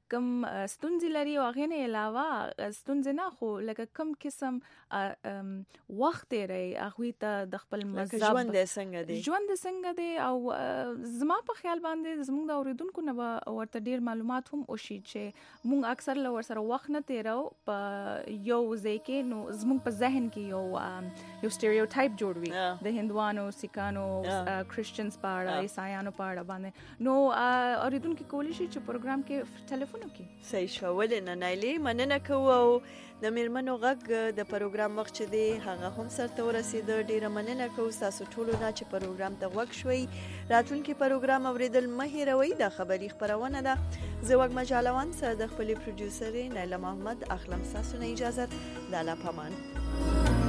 کم ستونزې لري او هغه نه علاوه ستونزې نه خو لکه کم قسم وخت لري هغه ته د خپل مذهب ژوند څنګه دی ژوند څنګه دی او زما په خیال باندې زموږ د اوریدونکو نه ورته ډیر معلومات هم وشي چې موږ اکثر لور سره وخت نه تیرو په یو ځای کې نو زموږ په ذهن کې یو یو سټیریوټایپ جوړ وي د هندوانو سیکانو کرسچنز په اړه عیسایانو په اړه باندې نو اوریدونکو کولی شي چې پروګرام کې ټلیفون وکړي. صحیح شو ولنه نایلی مننه کوو د میرمنو غږ د پروګرام وخت چې دی هغه هم سرته ورسید. ډیره مننه کوو تاسو ټول نه چې پروګرام ته وګ شوي. راتلونکي پروګرام اوریدل مه هیروئ. د خبري خبرونه ده زه وګ مجالوان سره د خپل پروډوسر نایله محمد اخلم تاسو نه اجازه د الله پامان.